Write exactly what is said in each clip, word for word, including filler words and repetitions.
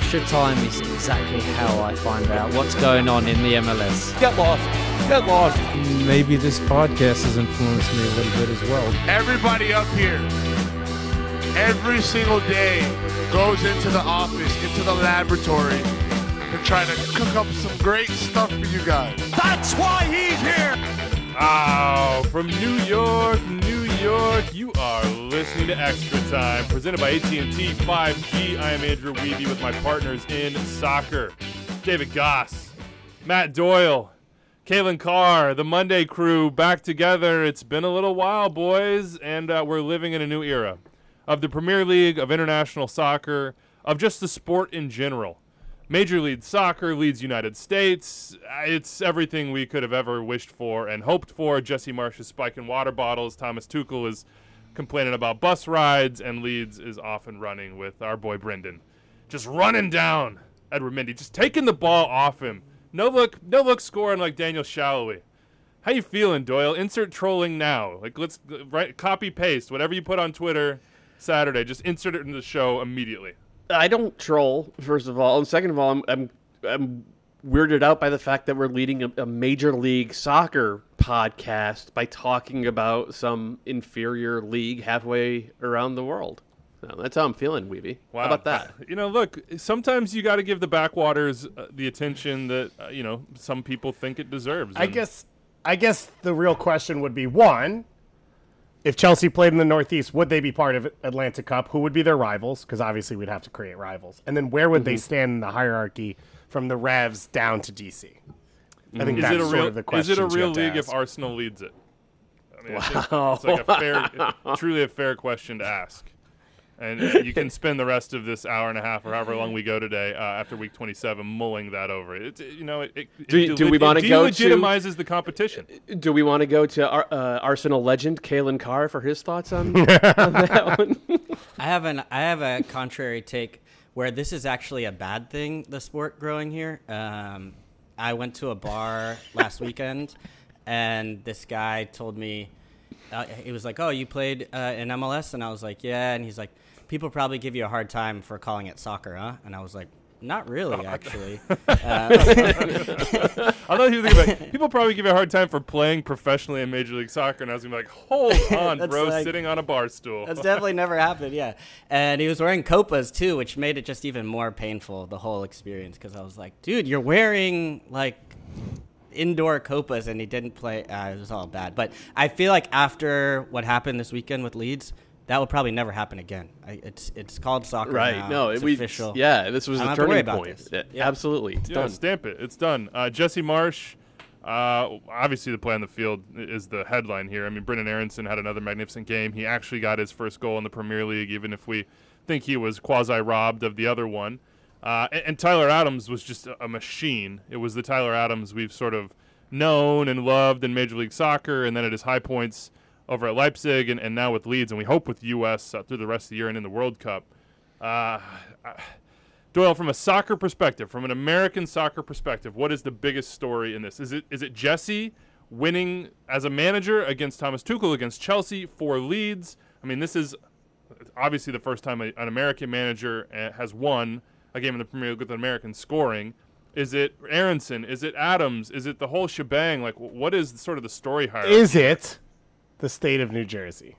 Extra time is exactly how I find out what's going on in the M L S. Get lost. Get lost. Maybe this podcast has influenced me a little bit as well. Everybody up here, every single day, goes into the office, into the laboratory, to try to cook up some great stuff for you guys. That's why he's here. Oh, from New York, New York, you are listening to Extra Time, presented by A T and T five G. I am Andrew Wiebe with my partners in soccer, David Goss, Matt Doyle, Kalen Carr, the Monday crew, back together. It's been a little while, boys, and uh, we're living in a new era of the Premier League, of international soccer, of just the sport in general. Major League Soccer leads United States. It's everything we could have ever wished for and hoped for. Jesse Marsh is spiking water bottles. Thomas Tuchel is complaining about bus rides. And Leeds is off and running with our boy Brendan. Just running down Edward Mendy. Just taking the ball off him. No look, no look scoring like Daniel Shalhoub. How you feeling, Doyle? Insert trolling now. Like, let's write, copy, paste. Whatever you put on Twitter Saturday, just insert it in the show immediately. I don't troll, first of all. And second of all, I'm I'm, I'm weirded out by the fact that we're leading a, a Major League Soccer podcast by talking about some inferior league halfway around the world. So that's how I'm feeling, Wiebe. Wow. How about that? You know, look, sometimes you got to give the backwaters uh, the attention that, uh, you know, some people think it deserves. I guess, I guess the real question would be, one, if Chelsea played in the Northeast, would they be part of Atlantic Cup? Who would be their rivals? Because obviously we'd have to create rivals. And then where would mm-hmm. they stand in the hierarchy from the Revs down to D C? I think is that's it a sort real, of the question. Is it a real league if Arsenal leads it? I mean, wow. It's, it's like a fair, truly a fair question to ask. And uh, you can spend the rest of this hour and a half or however long we go today uh, after week twenty-seven mulling that over. It, you know, it, it, do, it, do we want to go to delegitimizes the competition. Do we want to go to our, uh, Arsenal legend Kalen Carr for his thoughts on, on that one? I have an I have a contrary take where this is actually a bad thing, the sport growing here. Um, I went to a bar last weekend, and this guy told me, uh, he was like, "Oh, you played uh, in M L S?" And I was like, "Yeah." And he's like, "People probably give you a hard time for calling it soccer, huh?" And I was like, "Not really, actually." uh, I thought you were thinking about, people probably give you a hard time for playing professionally in Major League Soccer, and I was going to be like, hold on, bro, like, sitting on a bar stool. That's definitely never happened, yeah. And he was wearing Copas, too, which made it just even more painful, the whole experience, because I was like, dude, you're wearing, like, indoor Copas, and he didn't play. Uh, it was all bad. But I feel like after what happened this weekend with Leeds, that will probably never happen again. I, it's it's called soccer right. now. No, it's we, official. Yeah, this was I don't a have to worry turning about point. this. Yeah, Yeah. Absolutely. It's yeah, done. Stamp it. It's done. Uh, Jesse Marsh, uh, obviously the play on the field is the headline here. I mean, Brendan Aronson had another magnificent game. He actually got his first goal in the Premier League, even if we think he was quasi-robbed of the other one. Uh, and, and Tyler Adams was just a, a machine. It was the Tyler Adams we've sort of known and loved in Major League Soccer, and then at his high points over at Leipzig, and, and now with Leeds, and we hope with U S uh, through the rest of the year and in the World Cup. Uh, Doyle, from a soccer perspective, from an American soccer perspective, what is the biggest story in this? Is it is it Jesse winning as a manager against Thomas Tuchel against Chelsea for Leeds? I mean, this is obviously the first time a, an American manager uh, has won a game in the Premier League with an American scoring. Is it Aronson? Is it Adams? Is it the whole shebang? Like, what is sort of the story hierarchy? Is it the state of New Jersey?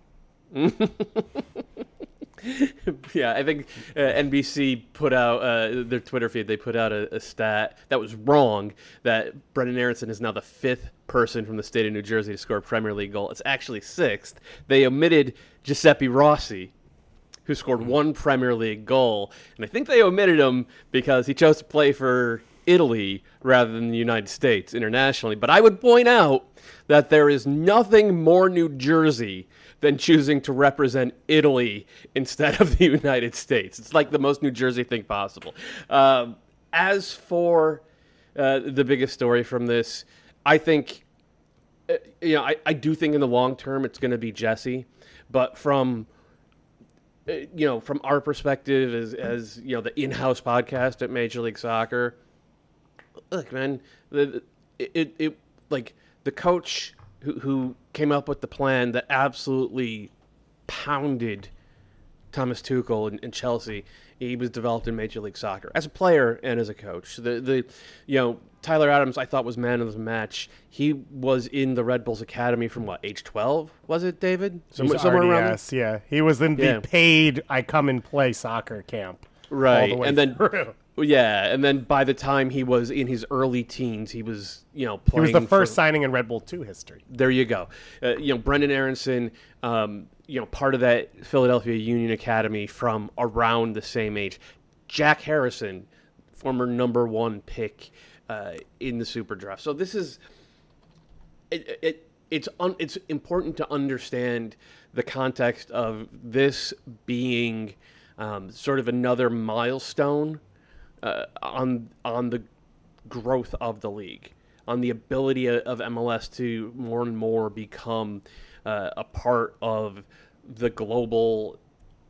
Yeah, I think uh, N B C put out uh, their Twitter feed. They put out a, a stat that was wrong, that Brendan Aronson is now the fifth person from the state of New Jersey to score a Premier League goal. It's actually sixth. They omitted Giuseppe Rossi, who scored one Premier League goal. And I think they omitted him because he chose to play for Italy rather than the United States internationally. But I would point out that there is nothing more New Jersey than choosing to represent Italy instead of the United States. It's like the most New Jersey thing possible. Um, as for uh, the biggest story from this, I think, uh, you know, I, I do think in the long term it's going to be Jesse. But from, uh, you know, from our perspective as, as, you know, the in-house podcast at Major League Soccer, look, man, the, it, it, it like the coach who, who came up with the plan that absolutely pounded Thomas Tuchel and, and Chelsea he was developed in Major League Soccer as a player and as a coach. The the you know Tyler Adams, I thought was man of the match. He was in the Red Bulls Academy from what, age twelve? Was it, David? Some, somewhere around there? Yes, yeah. He was in the yeah. paid I come and play soccer camp. Right, the and then through. yeah, and then by the time he was in his early teens, he was you know playing. He was the first for, signing in Red Bull two history. There you go. Uh, you know, Brendan Aronson, um, you know, part of that Philadelphia Union Academy from around the same age. Jack Harrison, former number one pick uh, in the Super Draft. So this is it. it it's un, it's important to understand the context of this being. Um, sort of another milestone uh, on on the growth of the league, on the ability of M L S to more and more become uh, a part of the global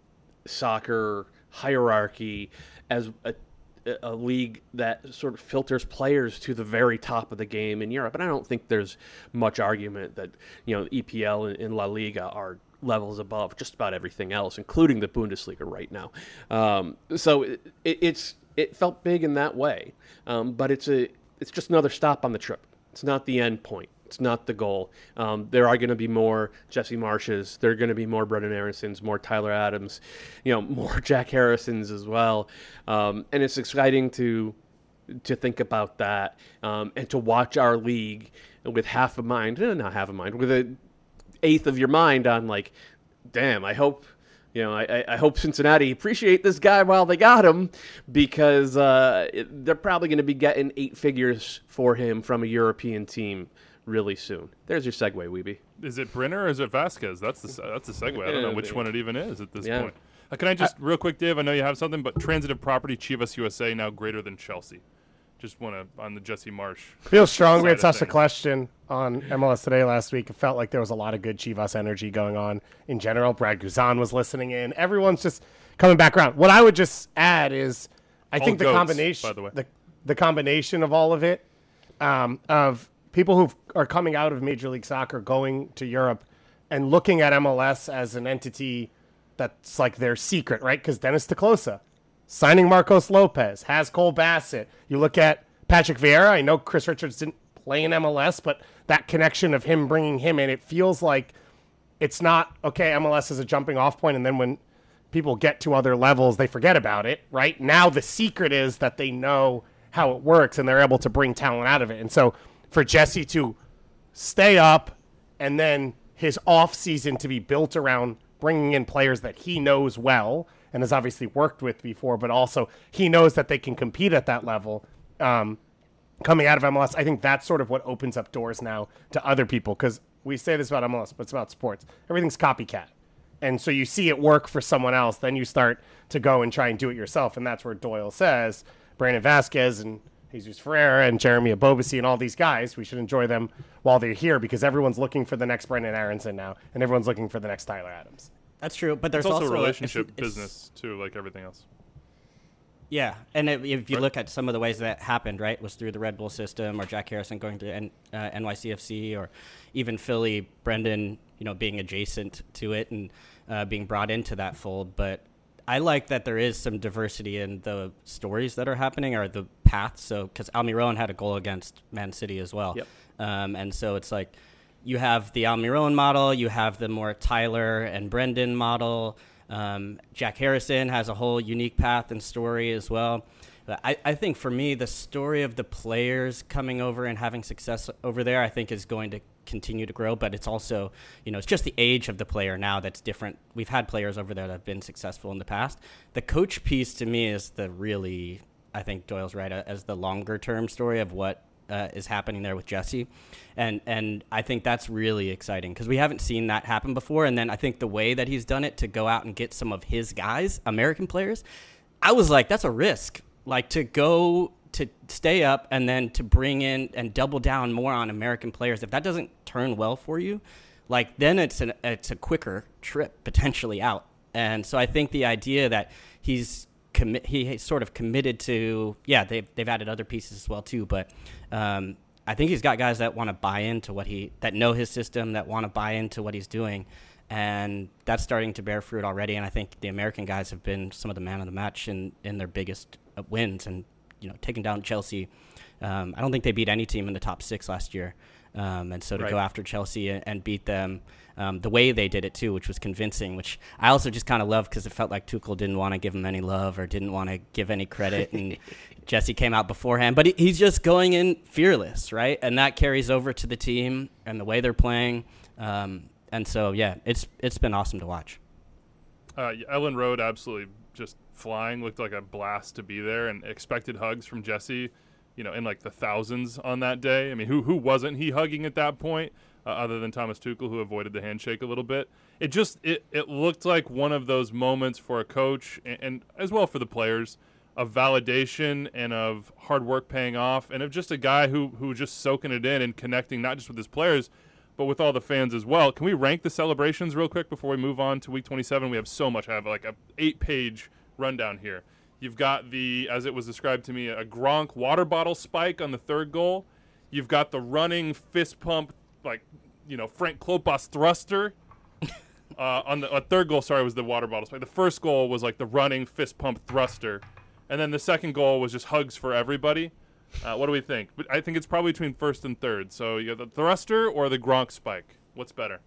soccer hierarchy as a, a league that sort of filters players to the very top of the game in Europe. And I don't think there's much argument that, you know, E P L and, and La Liga are levels above just about everything else, including the Bundesliga right now. Um, so it, it, it's it felt big in that way, um, but it's a it's just another stop on the trip. It's not the end point. It's not the goal. Um, there are going to be more Jesse Marshes. There are going to be more Brendan Aronsons, more Tyler Adams, you know, more Jack Harrisons as well. Um, and it's exciting to to think about that um, and to watch our league with half a mind, eh, not half a mind, with a eighth of your mind on like, damn, I hope, you know, I, I hope Cincinnati appreciate this guy while they got him, because uh, it, they're probably going to be getting eight figures for him from a European team really soon. There's your segue, Weeby. Is it Brenner or is it Vasquez? That's the that's the segue. I don't know which one it even is at this yeah. point. Uh, can I just, real quick, Dave, I know you have something, but transitive property, Chivas U S A now greater than Chelsea. Just want to, on the Jesse Marsh. Feel strong. We had such a question on M L S Today last week. It felt like there was a lot of good Chivas energy going on in general. Brad Guzan was listening in. Everyone's just coming back around. What I would just add is I all think the goats, combination, by the way. The, the combination of all of it, um, of people who are coming out of Major League Soccer, going to Europe, and looking at M L S as an entity that's like their secret, right? Because Dennis Teclosa signing Marcos Lopez, has Cole Bassett. You look at Patrick Vieira. I know Chris Richards didn't play in M L S, but that connection of him bringing him in, it feels like it's not, okay, M L S is a jumping off point, and then when people get to other levels, they forget about it, right? Now the secret is that they know how it works, and they're able to bring talent out of it. And so for Jesse to stay up and then his off season to be built around bringing in players that he knows well and has obviously worked with before, but also he knows that they can compete at that level um, coming out of M L S. I think that's sort of what opens up doors now to other people, because we say this about M L S, but it's about sports. Everything's copycat. And so you see it work for someone else, then you start to go and try and do it yourself, and that's where Doyle says Brandon Vasquez and Jesus Ferreira and Jeremy Abobasi and all these guys, we should enjoy them while they're here, because everyone's looking for the next Brendan Aronson now, and everyone's looking for the next Tyler Adams. That's true, but there's it's also, also a relationship it's, it's, business too, like everything else. Yeah, and if, if you look at some of the ways that happened, right, was through the Red Bull system, or Jack Harrison going to N, uh, N Y C F C, or even Philly, Brendan, you know, being adjacent to it and uh, being brought into that fold. But I like that there is some diversity in the stories that are happening, or the paths. So, because Almiron had a goal against Man City as well, yep. um, and so it's like, you have the Almiron model, you have the more Tyler and Brendan model. Um, Jack Harrison has a whole unique path and story as well. But I, I think for me, the story of the players coming over and having success over there, I think is going to continue to grow. But it's also, you know, it's just the age of the player now that's different. We've had players over there that have been successful in the past. The coach piece to me is the really, I think Doyle's right, uh, as the longer term story of what Uh, is happening there with Jesse. And and I think that's really exciting, because we haven't seen that happen before. And then I think the way that he's done it to go out and get some of his guys, American players, I was like, that's a risk. Like, to go to stay up and then to bring in and double down more on American players. If that doesn't turn well for you, like, then it's an it's a quicker trip potentially out. And so I think the idea that he's Commi- he sort of committed to, yeah, they've, they've added other pieces as well too, but um, I think he's got guys that want to buy into what he, that know his system, that want to buy into what he's doing, and that's starting to bear fruit already. And I think the American guys have been some of the man of the match in, in their biggest uh, wins, and you know, taking down Chelsea. Um, I don't think they beat any team in the top six last year, um, and so to Right. go after Chelsea and, and beat them um, the way they did it too, which was convincing. Which I also just kind of loved because it felt like Tuchel didn't want to give him any love or didn't want to give any credit, and Jesse came out beforehand. But he, he's just going in fearless, right? And that carries over to the team and the way they're playing. Um, And so, yeah, it's it's been awesome to watch. Uh, Ellen Road absolutely just flying, looked like a blast to be there, and expected hugs from Jesse, you know, in like the thousands on that day. I mean, who who wasn't he hugging at that point, uh, other than Thomas Tuchel, who avoided the handshake a little bit? It just it, it looked like one of those moments for a coach and, and as well for the players of validation and of hard work paying off, and of just a guy who who was just soaking it in and connecting not just with his players, but with all the fans as well. Can we rank the celebrations real quick before we move on to week twenty-seven? We have so much. I have like a eight-page rundown here. You've got the, as it was described to me, a Gronk water bottle spike on the third goal. You've got the running fist pump, like, you know, Frank Klopas thruster. uh, on the uh, third goal, sorry, was the water bottle spike. The first goal was like the running fist pump thruster. And then the second goal was just hugs for everybody. Uh, what do we think? But I think it's probably between first and third. So you got the thruster or the Gronk spike. What's better?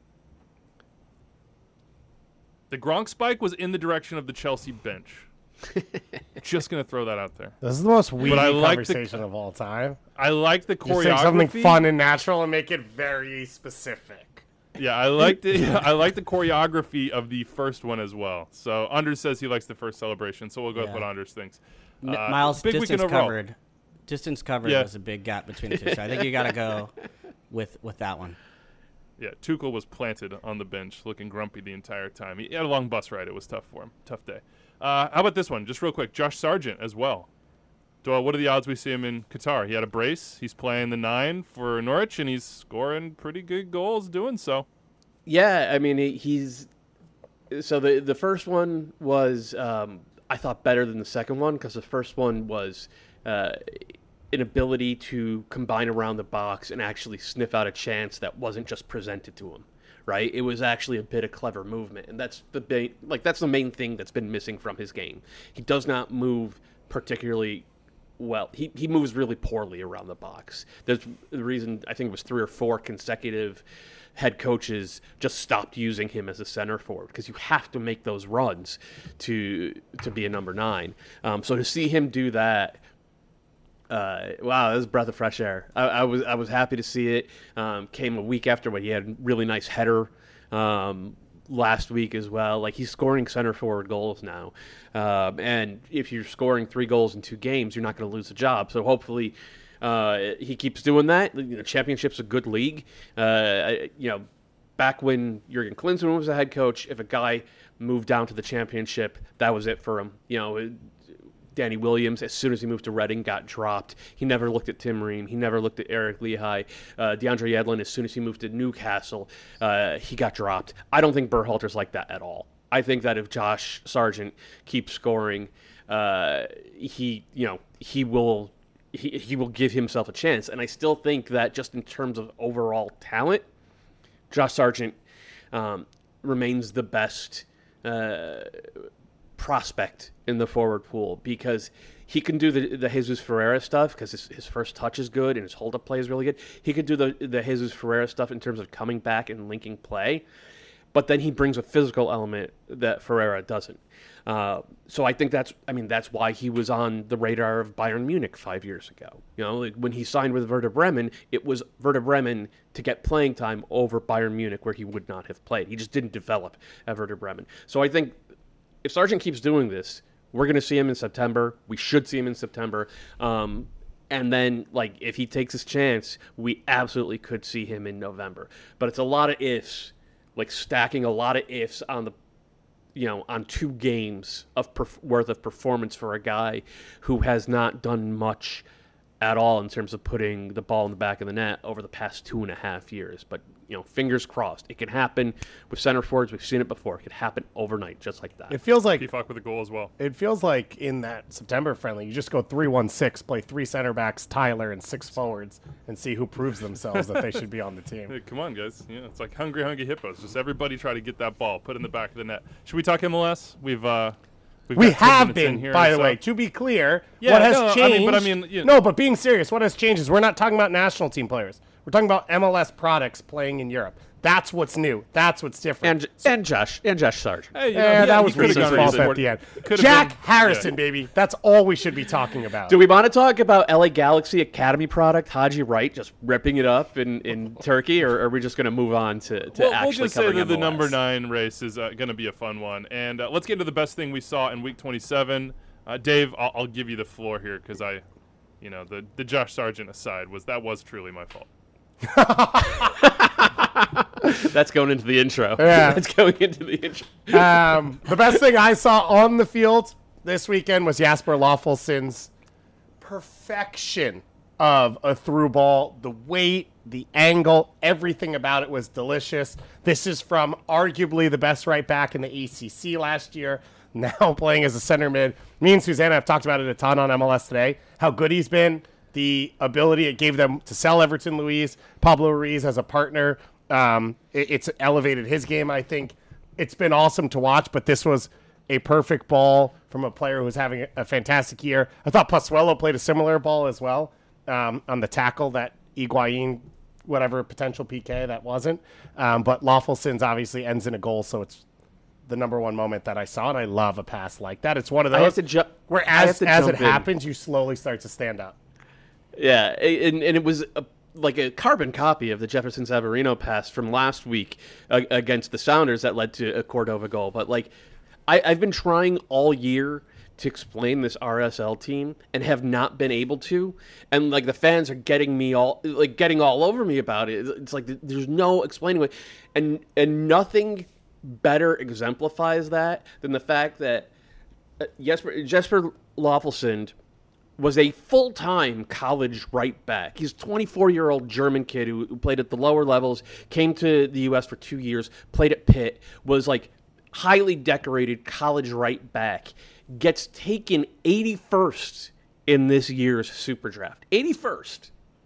The Gronk spike was in the direction of the Chelsea bench. Just gonna throw that out there. This is the most weedy I like the- conversation of all time. I like the Just take choreography. something fun and natural and make it very specific. Yeah, I like the I like the choreography of the first one as well. So Anders says he likes the first celebration. So we'll go with Yeah. what Anders thinks. N- Uh, Miles, big weekend distance overall. covered. Distance covered Yeah. was a big gap between the two. So I think you got to go with with that one. Yeah, Tuchel was planted on the bench, looking grumpy the entire time. He had a long bus ride. It was tough for him. Tough day. Uh, how about this one? Just real quick. Josh Sargent as well. Doyle, what are the odds we see him in Qatar? He had a brace. He's playing the nine for Norwich, and he's scoring pretty good goals doing so. Yeah, I mean he, he's so the the first one was um, I thought better than the second one because the first one was uh, an ability to combine around the box and actually sniff out a chance that wasn't just presented to him. Right, it was actually a bit of clever movement, and that's the ba- like that's the main thing that's been missing from his game. He does not move particularly well. He he moves really poorly around the box. There's the reason I think it was three or four consecutive head coaches just stopped using him as a center forward because you have to make those runs to to be a number nine. Um, so to see him do that. Uh, wow, that was a breath of fresh air. I, I was I was happy to see it. Um, came a week after when he had a really nice header um, last week as well. Like he's scoring center forward goals now, um, and if you're scoring three goals in two games, you're not going to lose the job. So hopefully uh, he keeps doing that. You know, Championship's a good league. Uh, you know, back when Jurgen Klinsmann was the head coach, if a guy moved down to the Championship, that was it for him. You know. It, Danny Williams, as soon as he moved to Reading, got dropped. He never looked at Tim Ream. He never looked at Eric Lehigh. Uh, DeAndre Yedlin, as soon as he moved to Newcastle, uh, he got dropped. I don't think Berhalter's like that at all. I think that if Josh Sargent keeps scoring, uh, he, you know, he will, he, he will give himself a chance. And I still think that just in terms of overall talent, Josh Sargent um, remains the best uh prospect in the forward pool because he can do the the Jesus Ferreira stuff because his, his first touch is good and his hold up play is really good. He could do the the Jesus Ferreira stuff in terms of coming back and linking play, but then he brings a physical element that Ferreira doesn't. Uh, so I think that's I mean that's why he was on the radar of Bayern Munich five years ago. You know, like when he signed with Werder Bremen, it was Werder Bremen to get playing time over Bayern Munich where he would not have played. He just didn't develop at Werder Bremen. So I think if Sargent keeps doing this, we're going to see him in September. We should see him in September. Um, and then, like, if he takes his chance, we absolutely could see him in November. But it's a lot of ifs, like stacking a lot of ifs on the, you know, on two games of perf- worth of performance for a guy who has not done much at all in terms of putting the ball in the back of the net over the past two and a half years. But, you know, fingers crossed. It can happen with center forwards. We've seen it before. It could happen overnight just like that. It feels like P-Fuck with a goal as well. It feels like in that September friendly, you just go three one six, play three center backs, Tyler, and six forwards, and see who proves themselves that they should be on the team. Hey, come on, guys. Yeah, it's like hungry, hungry hippos. Just everybody try to get that ball, put it in the back of the net. Should we talk M L S? We've uh, we've We got ten have minutes in been, here, by the so- way. To be clear, Yeah, what has no, I changed? mean, but I mean, you- no, but being serious, what has changed is we're not talking about national team players. We're talking about M L S products playing in Europe. That's what's new. That's what's different. And and Josh and Josh Sargent. Hey, you know, Yeah, he- that he was could've Reese's gone fault reason. at the end. Could've Jack been- Harrison, yeah. baby. That's all we should be talking about. Do we want to talk about L A Galaxy Academy product, Haji Wright, just ripping it up in, in Turkey, or are we just going to move on to, to Well, actually we'll just say covering that the M L S? number nine race is uh, going to be a fun one. And uh, let's get into the best thing we saw in week twenty-seven. Uh, Dave, I'll, I'll give you the floor here because I, you know, the, the Josh Sargent aside, was that was truly my fault. That's going into the intro. Yeah. That's going into the intro. Um, the best thing I saw on the field this weekend was Jasper Loffelsen's perfection of a through ball. The weight, the angle, everything about it was delicious. This is from arguably the best right back in the A C C last year, now playing as a center mid. Me and Susanna have talked about it a ton on M L S today, how good he's been, the ability it gave them to sell Everton Luiz, Pablo Ruiz as a partner. Um, it, it's elevated his game, I think. It's been awesome to watch, but this was a perfect ball from a player who's having a, a fantastic year. I thought Pozuelo played a similar ball as well um, on the tackle that Higuain, whatever potential P K that wasn't. Um, but Loffelsen's obviously ends in a goal, so it's the number one moment that I saw, and I love a pass like that. It's one of I have those to ju- where I have as, to as it jump in. happens, you slowly start to stand up. Yeah, and, and it was a, like a carbon copy of the Jefferson Savarino pass from last week uh, against the Sounders that led to a Cordova goal. But like, I, I've been trying all year to explain this R S L team and have not been able to. And like the fans are getting me all like getting all over me about it. It's like there's no explaining it, and and nothing better exemplifies that than the fact that uh, Jesper Jesper Loffelsen was a full-time college right back. He's a twenty-four-year-old German kid who, who played at the lower levels, came to the U S for two years, played at Pitt, was like highly decorated college right back, gets taken eighty-first in this year's Super Draft. eighty-first.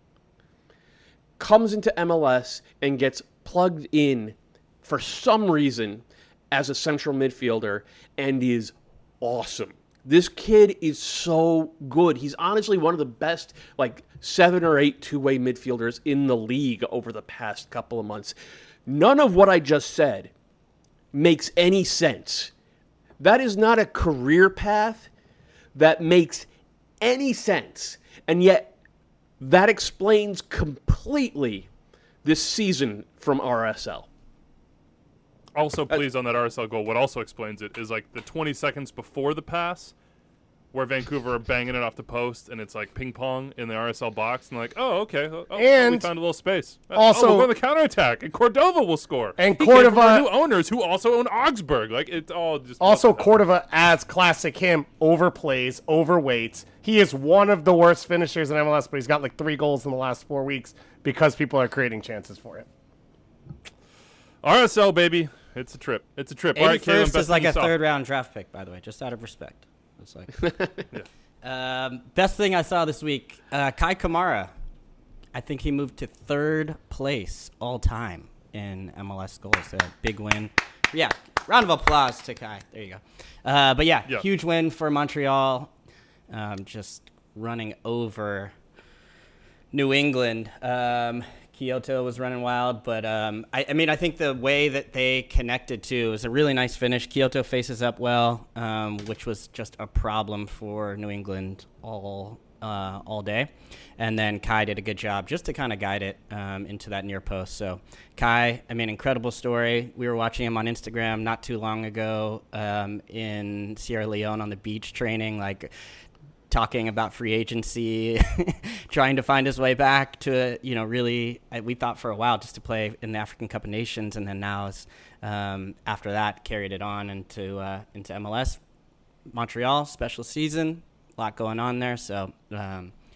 Comes into M L S and gets plugged in for some reason as a central midfielder and is awesome. This kid is so good. He's honestly one of the best, like, seven or eight two-way midfielders in the league over the past couple of months. None of what I just said makes any sense. That is not a career path that makes any sense. And yet, that explains completely this season from R S L. Also, please, on that R S L goal, what also explains it is like the twenty seconds before the pass where Vancouver are banging it off the post and it's like ping pong in the R S L box. And like, oh, okay. Oh, oh, And we found a little space. Uh, also- oh, we'll go on the counterattack and Cordova will score. And He came from Cordova- our new owners who also own Augsburg. Like, it's all just. Also, must have Cordova, as classic him, overplays, overweights. He is one of the worst finishers in M L S, but he's got like three goals in the last four weeks because people are creating chances for it. R S L, baby. It's a trip. It's a trip. All right, Caleb, eighty-first best is like thing a you saw. third round draft pick, by the way, just out of respect. It's like um, best thing I saw this week, uh, Kai Kamara. I think he moved to third place all time in M L S goals. A big win. Yeah, round of applause to Kai. There you go. Uh, but yeah, Yeah. huge win for Montreal. Um, just running over New England. Um, Kyoto was running wild, but um, I, I mean, I think the way that they connected to was a really nice finish. Kyoto faces up well, um, which was just a problem for New England all uh, all day. And then Kai did a good job just to kind of guide it um, into that near post. So Kai, I mean, incredible story. We were watching him on Instagram not too long ago um, in Sierra Leone on the beach training, like talking about free agency, trying to find his way back to, you know, really, we thought for a while just to play in the African Cup of Nations, and then now, is, um, after that, carried it on into uh, into M L S. Montreal, special season, a lot going on there, so um,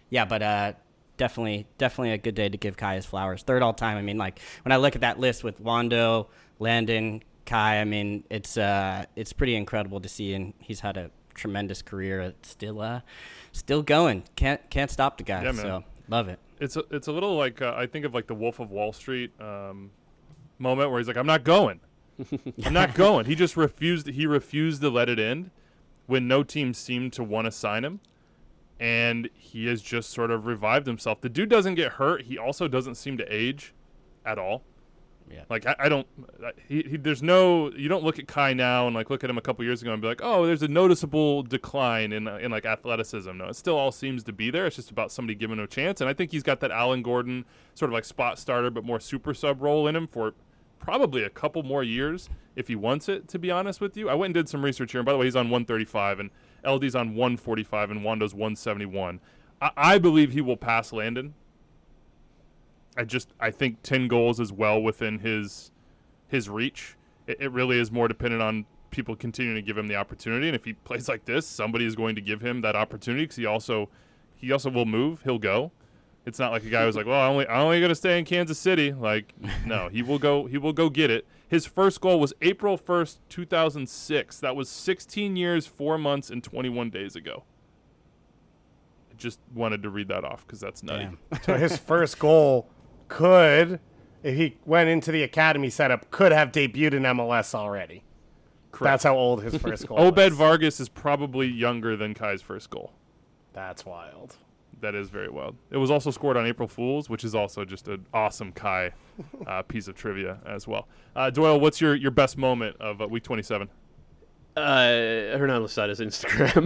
yeah, but uh, definitely, definitely a good day to give Kai his flowers. Third all time. I mean, like when I look at that list with Wando, Landon, Kai, I mean, it's uh, it's pretty incredible to see, and he's had a tremendous career. It's still uh, still going. Can't can't stop the guy. Yeah, man. So love it. It's a, it's a little like uh, I think of like the Wolf of Wall Street um, moment where he's like, I'm not going. I'm not going. He just refused. He refused to let it end when no team seemed to want to sign him. And he has just sort of revived himself. The dude doesn't get hurt. He also doesn't seem to age at all. Yeah. Like, I, I don't he, he, – there's no – you don't look at Kai now and, like, look at him a couple years ago and be like, oh, there's a noticeable decline in, in like, athleticism. No, it still all seems to be there. It's just about somebody giving him a chance. And I think he's got that Alan Gordon sort of, like, spot starter but more super sub role in him for – probably a couple more years if he wants it, to be honest with you. I went and did some research here. And by the way, he's on one thirty-five, and L D's on one forty-five, and Wando's one seventy-one. I, I believe he will pass Landon. I just I think ten goals is well within his his reach. It, it really is more dependent on people continuing to give him the opportunity. And if he plays like this, somebody is going to give him that opportunity because he also he also will move. He'll go. It's not like a guy who's like, well, I only I only gonna stay in Kansas City. Like, no, he will go. He will go get it. His first goal was April first, two thousand six. That was sixteen years, four months, and twenty-one days ago. I just wanted to read that off because that's nutty. So his first goal could, if he went into the academy setup, could have debuted in M L S already. Correct. That's how old his first goal Obed was. Vargas is probably younger than Kai's first goal. That's wild. That is very wild. It was also scored on April Fool's, which is also just an awesome Kai uh, piece of trivia as well. Uh, Doyle, what's your, your best moment of uh, week twenty-seven? Uh, Hernan Losada's Instagram.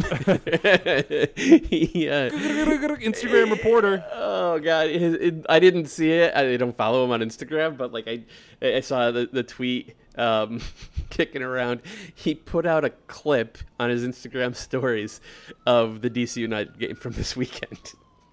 he, uh, Instagram reporter. Oh God, his, it, I didn't see it. I don't follow him on Instagram, but like I, I saw the, the tweet um, kicking around. He put out a clip on his Instagram stories of the D C United game from this weekend.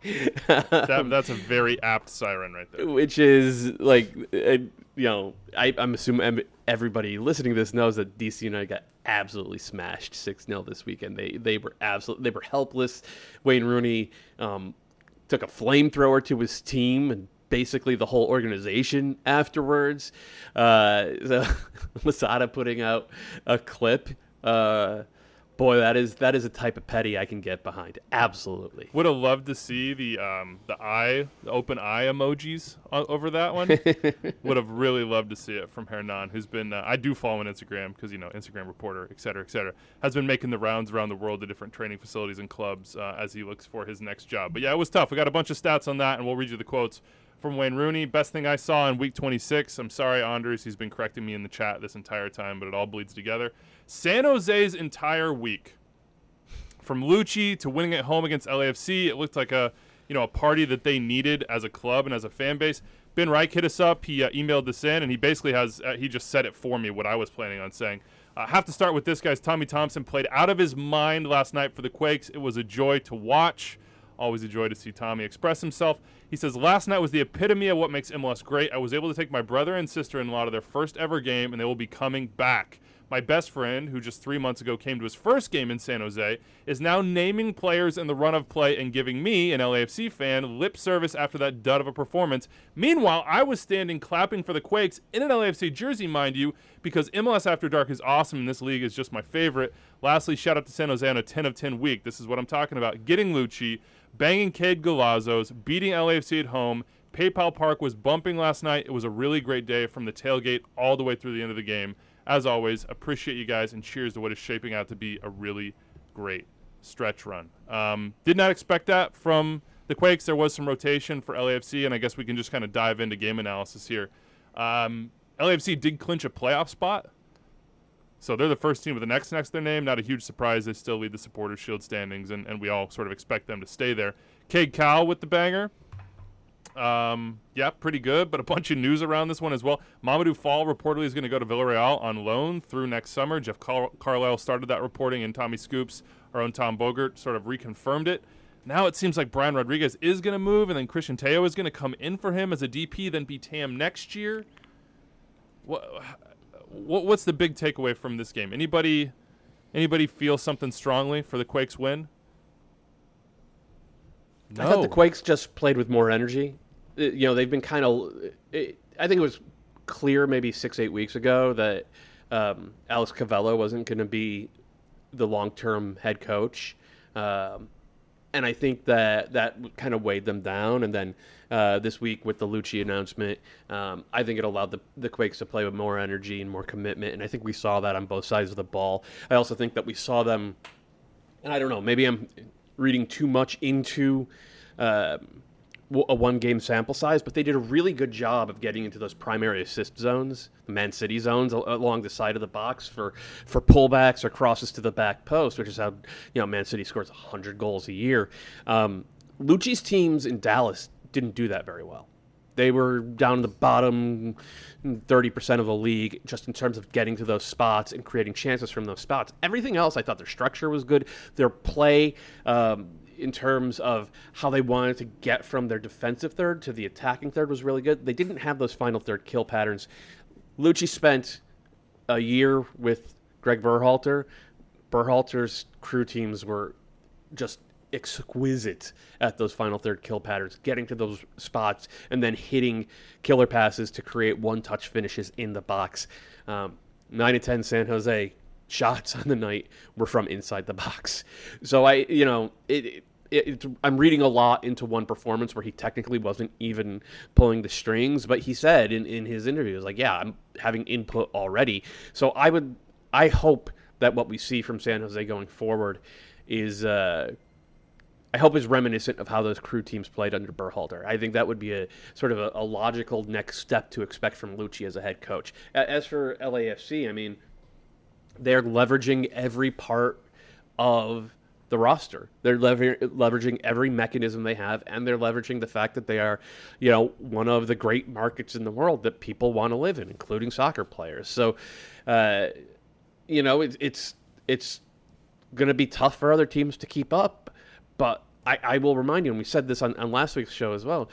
that, that's a very apt siren right there. Which is like, uh, you know, I, I'm assuming everybody listening to this knows that D C United got absolutely smashed six nil this weekend. They they were absolutely they were helpless. Wayne Rooney um, took a flamethrower to his team and basically the whole organization afterwards. Uh, so Losada putting out a clip. Uh, Boy, that is that is a type of petty I can get behind. Absolutely. Would have loved to see the um, the eye, the open eye emojis o- over that one. Would have really loved to see it from Hernan, who's been, uh, I do follow on Instagram because, you know, Instagram reporter, et cetera, et cetera, has been making the rounds around the world to different training facilities and clubs uh, as he looks for his next job. But yeah, it was tough. We got a bunch of stats on that, and we'll read you the quotes from Wayne Rooney. Best thing I saw in week twenty-six. I'm sorry, Anders. He's been correcting me in the chat this entire time, but it all bleeds together. San Jose's entire week, from Lucci to winning at home against L A F C, it looked like a you know a party that they needed as a club and as a fan base. Ben Reich hit us up. He uh, emailed this in, and he basically has uh, he just said it for me what I was planning on saying. I uh, have to start with this, guys. Tommy Thompson played out of his mind last night for the Quakes. It was a joy to watch. Always a joy to see Tommy express himself. He says, last night was the epitome of what makes M L S great. I was able to take my brother and sister-in-law to their first ever game, and they will be coming back. My best friend, who just three months ago came to his first game in San Jose, is now naming players in the run of play and giving me, an L A F C fan, lip service after that dud of a performance. Meanwhile, I was standing clapping for the Quakes in an L A F C jersey, mind you, because M L S After Dark is awesome and this league is just my favorite. Lastly, shout out to San Jose on a ten of ten week. This is what I'm talking about. Getting Lucci, banging Cade Galazos, beating L A F C at home. PayPal Park was bumping last night. It was a really great day from the tailgate all the way through the end of the game. As always, appreciate you guys, and cheers to what is shaping out to be a really great stretch run. Um, did not expect that from the Quakes. There was some rotation for L A F C, and I guess we can just kind of dive into game analysis here. Um, L A F C did clinch a playoff spot, so they're the first team with an X next to their name. Not a huge surprise. They still lead the Supporters' Shield standings, and, and we all sort of expect them to stay there. Cade Cowell with the banger. Um, yeah, pretty good, but a bunch of news around this one as well. Mamadou Fall reportedly is going to go to Villarreal on loan through next summer. Jeff Car- Carlisle started that reporting, and Tommy Scoops, our own Tom Bogert, sort of reconfirmed it. Now it seems like Brian Rodriguez is going to move, and then Christian Teo is going to come in for him as a D P, then be T A M next year. What, what what's the big takeaway from this game? Anybody anybody feel something strongly for the Quakes win? No. I thought the Quakes just played with more energy. Uh, You know, they've been kind of. I think it was clear maybe six, eight weeks ago that um, Alex Cavello wasn't going to be the long-term head coach, um, and I think that that kind of weighed them down. And then uh, this week with the Lucci announcement, um, I think it allowed the, the Quakes to play with more energy and more commitment, and I think we saw that on both sides of the ball. I also think that we saw them, and I don't know, maybe I'm reading too much into uh, a one-game sample size, but they did a really good job of getting into those primary assist zones, the Man City zones along the side of the box for, for pullbacks or crosses to the back post, which is how you know Man City scores one hundred goals a year. Um, Lucci's teams in Dallas didn't do that very well. They were down in the bottom thirty percent of the league just in terms of getting to those spots and creating chances from those spots. Everything else, I thought their structure was good. Their play um, in terms of how they wanted to get from their defensive third to the attacking third was really good. They didn't have those final third kill patterns. Lucci spent a year with Greg Berhalter. Berhalter's crew teams were just exquisite at those final third kill patterns, getting to those spots and then hitting killer passes to create one-touch finishes in the box. Um, nine to ten San Jose shots on the night were from inside the box. So I, you know, it, it, it, I'm reading a lot into one performance where he technically wasn't even pulling the strings, but he said in, in his interview, he was like, yeah, I'm having input already. So I would, I hope that what we see from San Jose going forward is, uh, I hope is reminiscent of how those crew teams played under Berhalter. I think that would be a sort of a, a logical next step to expect from Lucci as a head coach. As for L A F C, I mean, they're leveraging every part of the roster. They're lever- leveraging every mechanism they have, and they're leveraging the fact that they are, you know, one of the great markets in the world that people want to live in, including soccer players. So, uh, you know, it, it's it's going to be tough for other teams to keep up. But I, I will remind you, and we said this on, on last week's show as well,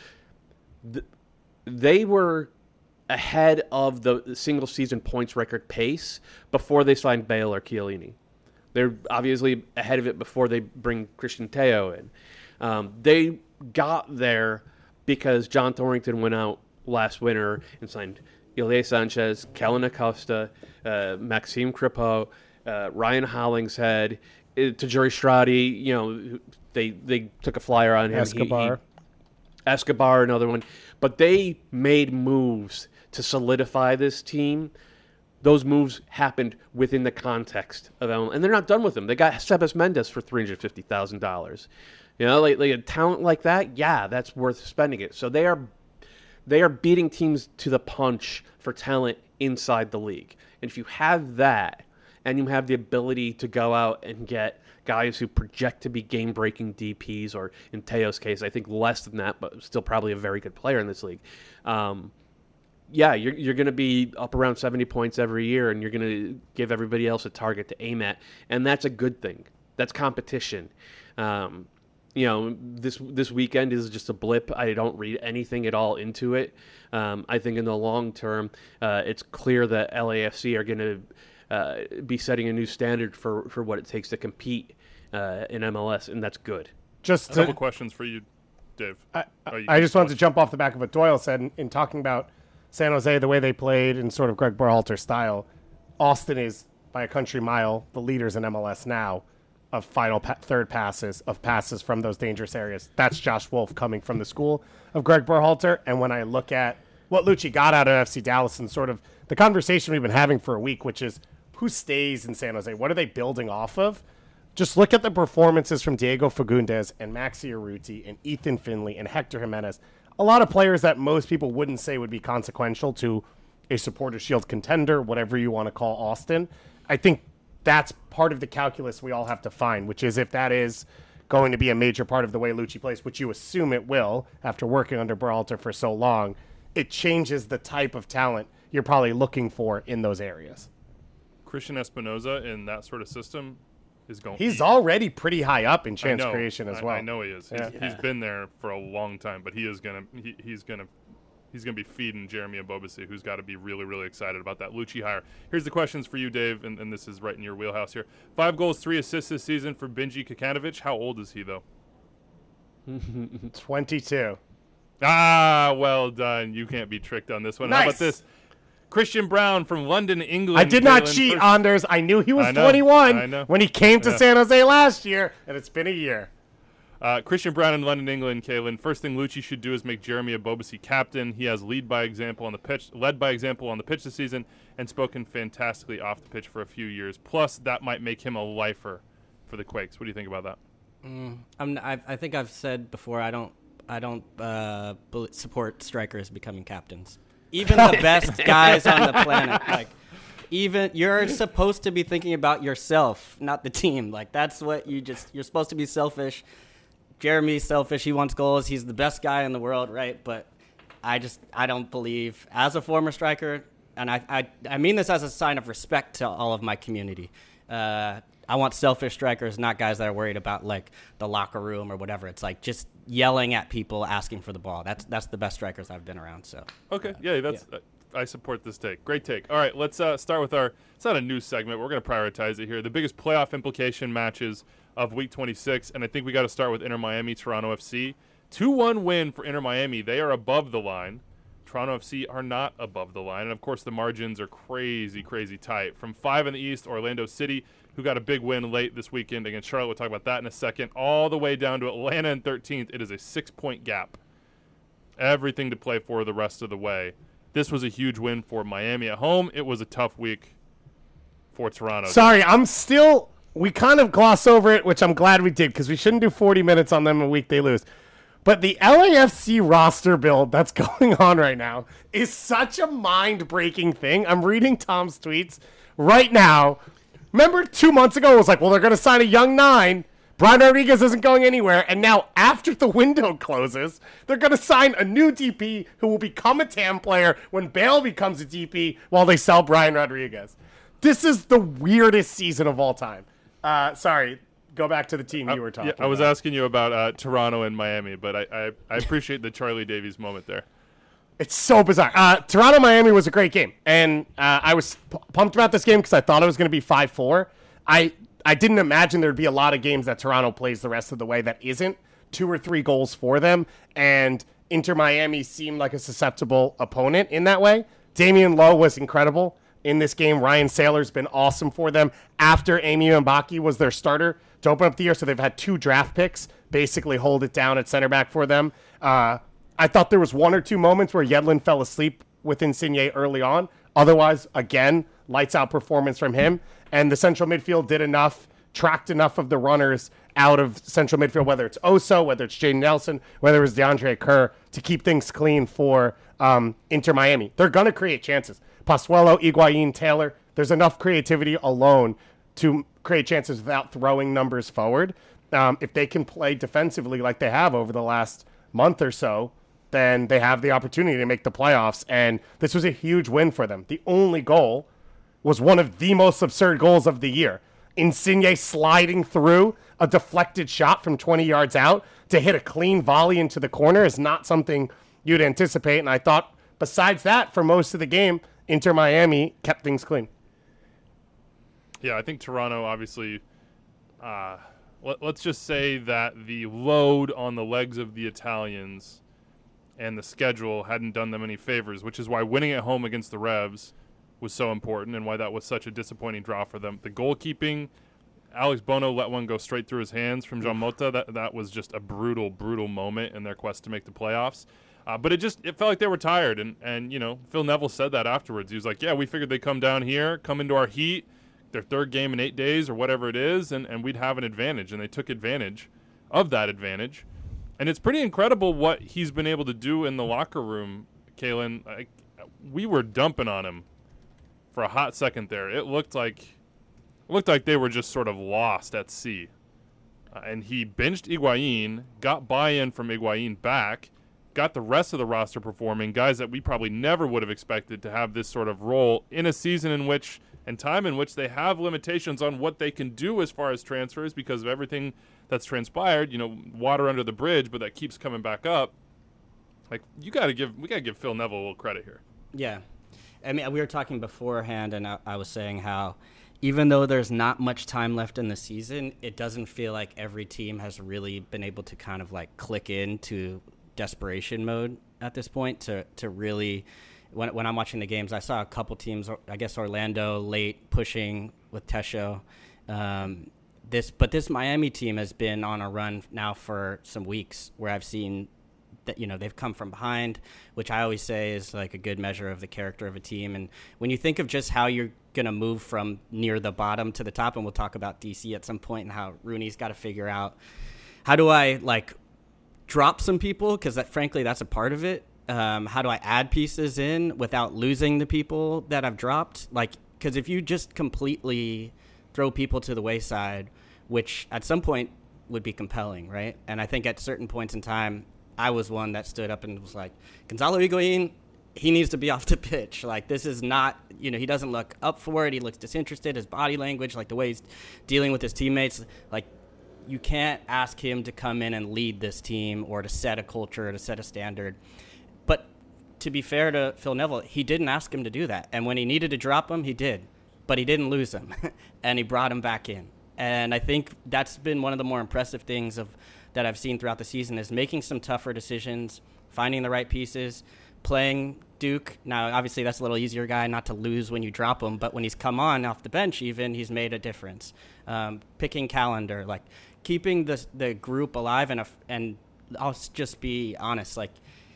th- they were ahead of the single-season points record pace before they signed Bale or Chiellini. They're obviously ahead of it before they bring Christian Teo in. Um, they got there because John Thorrington went out last winter and signed Ilie Sanchez, Kellen Acosta, uh, Maxime Crepeau, uh, Ryan Hollingshead, uh, Tajuri Strati. You know, they they took a flyer on him. Escobar. He, he, Escobar, another one. But they made moves to solidify this team. Those moves happened within the context of M L S, and they're not done with them. They got Sebas Mendes for three hundred fifty thousand dollars. You know, like, like a talent like that, yeah, that's worth spending it. So they are they are beating teams to the punch for talent inside the league. And if you have that, and you have the ability to go out and get guys who project to be game-breaking D Ps, or in Teo's case, I think less than that, but still probably a very good player in this league. Um, yeah, you're you're going to be up around seventy points every year, and you're going to give everybody else a target to aim at, and that's a good thing. That's competition. Um, you know, this this weekend is just a blip. I don't read anything at all into it. Um, I think in the long term, uh, it's clear that L A F C are going to uh, be setting a new standard for, for what it takes to compete uh, in M L S, and that's good. Just A to, couple questions for you, Dave. I, Oh, you I can just wanted to question. jump off the back of what Doyle said in, in talking about San Jose, the way they played in sort of Greg Berhalter style. Austin is, by a country mile, the leaders in M L S now of final pa- third passes, of passes from those dangerous areas. That's Josh Wolf coming from the school of Greg Berhalter. And when I look at what Lucci got out of F C Dallas and sort of the conversation we've been having for a week, which is who stays in San Jose? What are they building off of? Just look at the performances from Diego Fagundes and Maxi Urruti and Ethan Finley and Hector Jimenez. A lot of players that most people wouldn't say would be consequential to a Supporters Shield contender, whatever you want to call Austin. I think that's part of the calculus we all have to find, which is if that is going to be a major part of the way Lucci plays, which you assume it will after working under Berhalter for so long, it changes the type of talent you're probably looking for in those areas. Christian Espinoza in that sort of system is going. He's already pretty high up in I chance know, creation as I- well. I know he is. He's, Yeah. he's been there for a long time, but he is gonna he, he's gonna he's gonna be feeding Jeremy Abobasi, who's got to be really really excited about that Lucci hire. Here's the questions for you, Dave, and, and this is right in your wheelhouse here. Five goals, three assists this season for Benji Kikanovic. How old is he though? twenty-two. Ah, well done. You can't be tricked on this one. Nice. How about this? Christian Brown from London, England. I did not Kalen, cheat, first- Anders. I knew he was I know, twenty-one I know. when he came to Yeah. San Jose last year, and it's been a year. Uh, Christian Brown in London, England. Kalen, first thing Lucci should do is make Jeremy Ebobisse captain. He has lead by example on the pitch, led by example on the pitch this season, and spoken fantastically off the pitch for a few years. Plus, that might make him a lifer for the Quakes. What do you think about that? Mm, I'm, I, I think I've said before. I don't. I don't uh, bel- support strikers becoming captains. Even the best guys on the planet. Like, even you're supposed to be thinking about yourself, not the team. Like that's what you just. You're supposed to be selfish. Jeremy's selfish. He wants goals. He's the best guy in the world, right? But I just. I don't believe as a former striker, and I. I, I mean this as a sign of respect to all of my community. Uh, I want selfish strikers, not guys that are worried about like the locker room or whatever. It's like just yelling at people, asking for the ball. That's that's the best strikers I've been around. So Okay, yeah, that's. Uh, I support this take. Great take. All right, let's uh, start with our. It's not a news segment. We're going to prioritize it here. The biggest playoff implication matches of Week twenty-six, and I think we got to start with Inter Miami, Toronto F C. two one win for Inter Miami. They are above the line. Toronto F C are not above the line, and of course the margins are crazy, crazy tight. From five in the East, Orlando City, who got a big win late this weekend against Charlotte. We'll talk about that in a second. All the way down to Atlanta in thirteenth. It is a six-point gap. Everything to play for the rest of the way. This was a huge win for Miami at home. It was a tough week for Toronto. Sorry, I'm still. We kind of gloss over it, which I'm glad we did because we shouldn't do forty minutes on them a week they lose. But the L A F C roster build that's going on right now is such a mind-breaking thing. I'm reading Tom's tweets right now. Remember two months ago, it was like, well, they're going to sign a young nine. Brian Rodriguez isn't going anywhere. And now, after the window closes, they're going to sign a new D P who will become a T A M player when Bale becomes a D P while they sell Brian Rodriguez. This is the weirdest season of all time. Uh, sorry, go back to the team you were talking yeah, I was about. asking you about uh, Toronto and Miami, but I, I, I appreciate the Charlie Davies moment there. It's so bizarre. Uh, Toronto-Miami was a great game, and uh, I was p- pumped about this game because I thought it was going to be five four. I I didn't imagine there would be a lot of games that Toronto plays the rest of the way that isn't two or three goals for them, and Inter-Miami seemed like a susceptible opponent in that way. Damian Lowe was incredible in this game. Ryan Saylor's been awesome for them after Amy Mbaki was their starter to open up the year, so they've had two draft picks basically hold it down at center back for them. Uh, I thought there was one or two moments where Yedlin fell asleep with Insigne early on. Otherwise, again, lights out performance from him. And the central midfield did enough, tracked enough of the runners out of central midfield, whether it's Oso, whether it's Jaden Nelson, whether it was DeAndre Kerr, to keep things clean for um, Inter Miami. They're going to create chances. Pozuelo, Higuain, Taylor, there's enough creativity alone to create chances without throwing numbers forward. Um, if they can play defensively like they have over the last month or so, then they have the opportunity to make the playoffs. And this was a huge win for them. The only goal was one of the most absurd goals of the year. Insigne sliding through a deflected shot from twenty yards out to hit a clean volley into the corner is not something you'd anticipate. And I thought, besides that, for most of the game, Inter Miami kept things clean. Yeah, I think Toronto, obviously, uh, let, let's just say that the load on the legs of the Italians and the schedule hadn't done them any favors, which is why winning at home against the Revs was so important and why that was such a disappointing draw for them. The goalkeeping, Alex Bono let one go straight through his hands from Jean Mota. That that was just a brutal, brutal moment in their quest to make the playoffs. Uh, but it just it felt like they were tired, and and you know Phil Neville said that afterwards. He was like, "Yeah, we figured they'd come down here, come into our heat, their third game in eight days or whatever it is, and and we'd have an advantage." And they took advantage of that advantage. And it's pretty incredible what he's been able to do in the locker room, Kalen. I, we were dumping on him for a hot second there. It looked like it looked like they were just sort of lost at sea. Uh, and he benched Higuain, got buy-in from Higuain back, got the rest of the roster performing, guys that we probably never would have expected to have this sort of role in a season in which and time in which they have limitations on what they can do as far as transfers because of everything that's transpired, you know, water under the bridge, but that keeps coming back up. Like, you got to give, we got to give Phil Neville a little credit here. Yeah. I mean, we were talking beforehand, and I, I was saying how, even though there's not much time left in the season, it doesn't feel like every team has really been able to kind of like click into desperation mode at this point to, to really, when, when I'm watching the games, I saw a couple teams, I guess Orlando late pushing with Tesho. Um, this, but this Miami team has been on a run now for some weeks where I've seen that, you know, they've come from behind, which I always say is like a good measure of the character of a team. And when you think of just how you're going to move from near the bottom to the top, and we'll talk about D C at some point and how Rooney's got to figure out, how do I like drop some people? Because that, frankly, that's a part of it. Um, how do I add pieces in without losing the people that I've dropped? Like, because if you just completely throw people to the wayside, which at some point would be compelling, right? And I think at certain points in time, I was one that stood up and was like, Gonzalo Higuain, he needs to be off the pitch. Like, this is not, you know, he doesn't look up for it. He looks disinterested. His body language, like the way he's dealing with his teammates, like, you can't ask him to come in and lead this team or to set a culture or to set a standard. But to be fair to Phil Neville, he didn't ask him to do that. And when he needed to drop him, he did. But he didn't lose him. And he brought him back in. And I think that's been one of the more impressive things of that I've seen throughout the season is making some tougher decisions, finding the right pieces, playing Duke. Now, obviously, that's a little easier guy not to lose when you drop him, but when he's come on off the bench even, he's made a difference. Um, picking Calendar, like keeping the the group alive, and, a, and I'll just be honest, like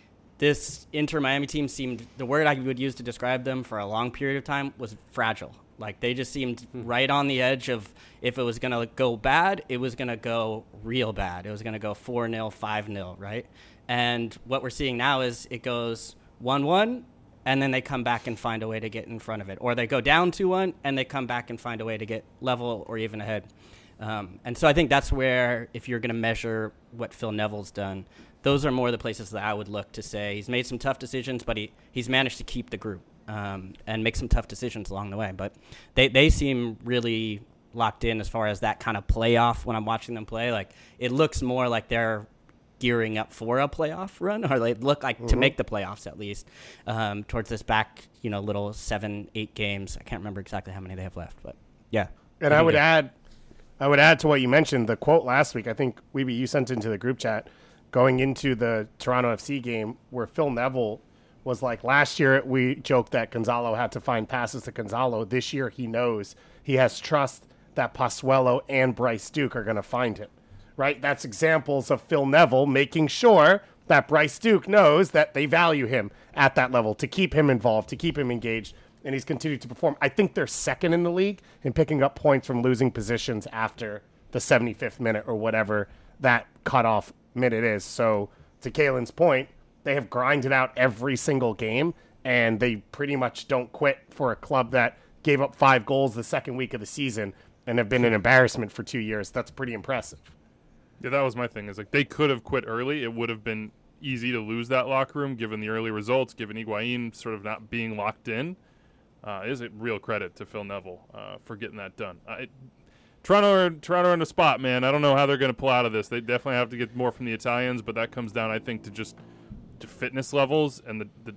this Inter Miami team seemed, the word I would use to describe them for a long period of time was fragile. Like, they just seemed right on the edge of if it was going to go bad, it was going to go real bad. It was going to go four nil, five nil, right? And what we're seeing now is it goes one one, and then they come back and find a way to get in front of it. Or they go down two one, and they come back and find a way to get level or even ahead. Um, and so I think that's where, if you're going to measure what Phil Neville's done, those are more the places that I would look to say he's made some tough decisions, but he, he's managed to keep the group. Um, and make some tough decisions along the way. But they, they seem really locked in as far as that kind of playoff when I'm watching them play. Like, it looks more like they're gearing up for a playoff run, or they look like mm-hmm. to make the playoffs at least, um, towards this back, you know, little seven, eight games. I can't remember exactly how many they have left, but yeah. And I would good. add, I would add to what you mentioned, the quote last week, I think, Weeby, you sent into the group chat, going into the Toronto F C game where Phil Neville was like, last year we joked that Gonzalo had to find passes to Gonzalo. This year he knows he has trust that Pozuelo and Bryce Duke are going to find him, right? That's examples of Phil Neville making sure that Bryce Duke knows that they value him at that level, to keep him involved, to keep him engaged, and he's continued to perform. I think they're second in the league in picking up points from losing positions after the seventy-fifth minute or whatever that cutoff minute is. So to Kalen's point, they have grinded out every single game, and they pretty much don't quit for a club that gave up five goals the second week of the season and have been an embarrassment for two years. That's pretty impressive. Yeah, that was my thing. Is like they could have quit early. It would have been easy to lose that locker room given the early results, given Higuain sort of not being locked in. Uh, is it real credit to Phil Neville uh, for getting that done? Uh, it, Toronto are, Toronto are in the spot, man. I don't know how they're going to pull out of this. They definitely have to get more from the Italians, but that comes down, I think, to just to fitness levels and the, the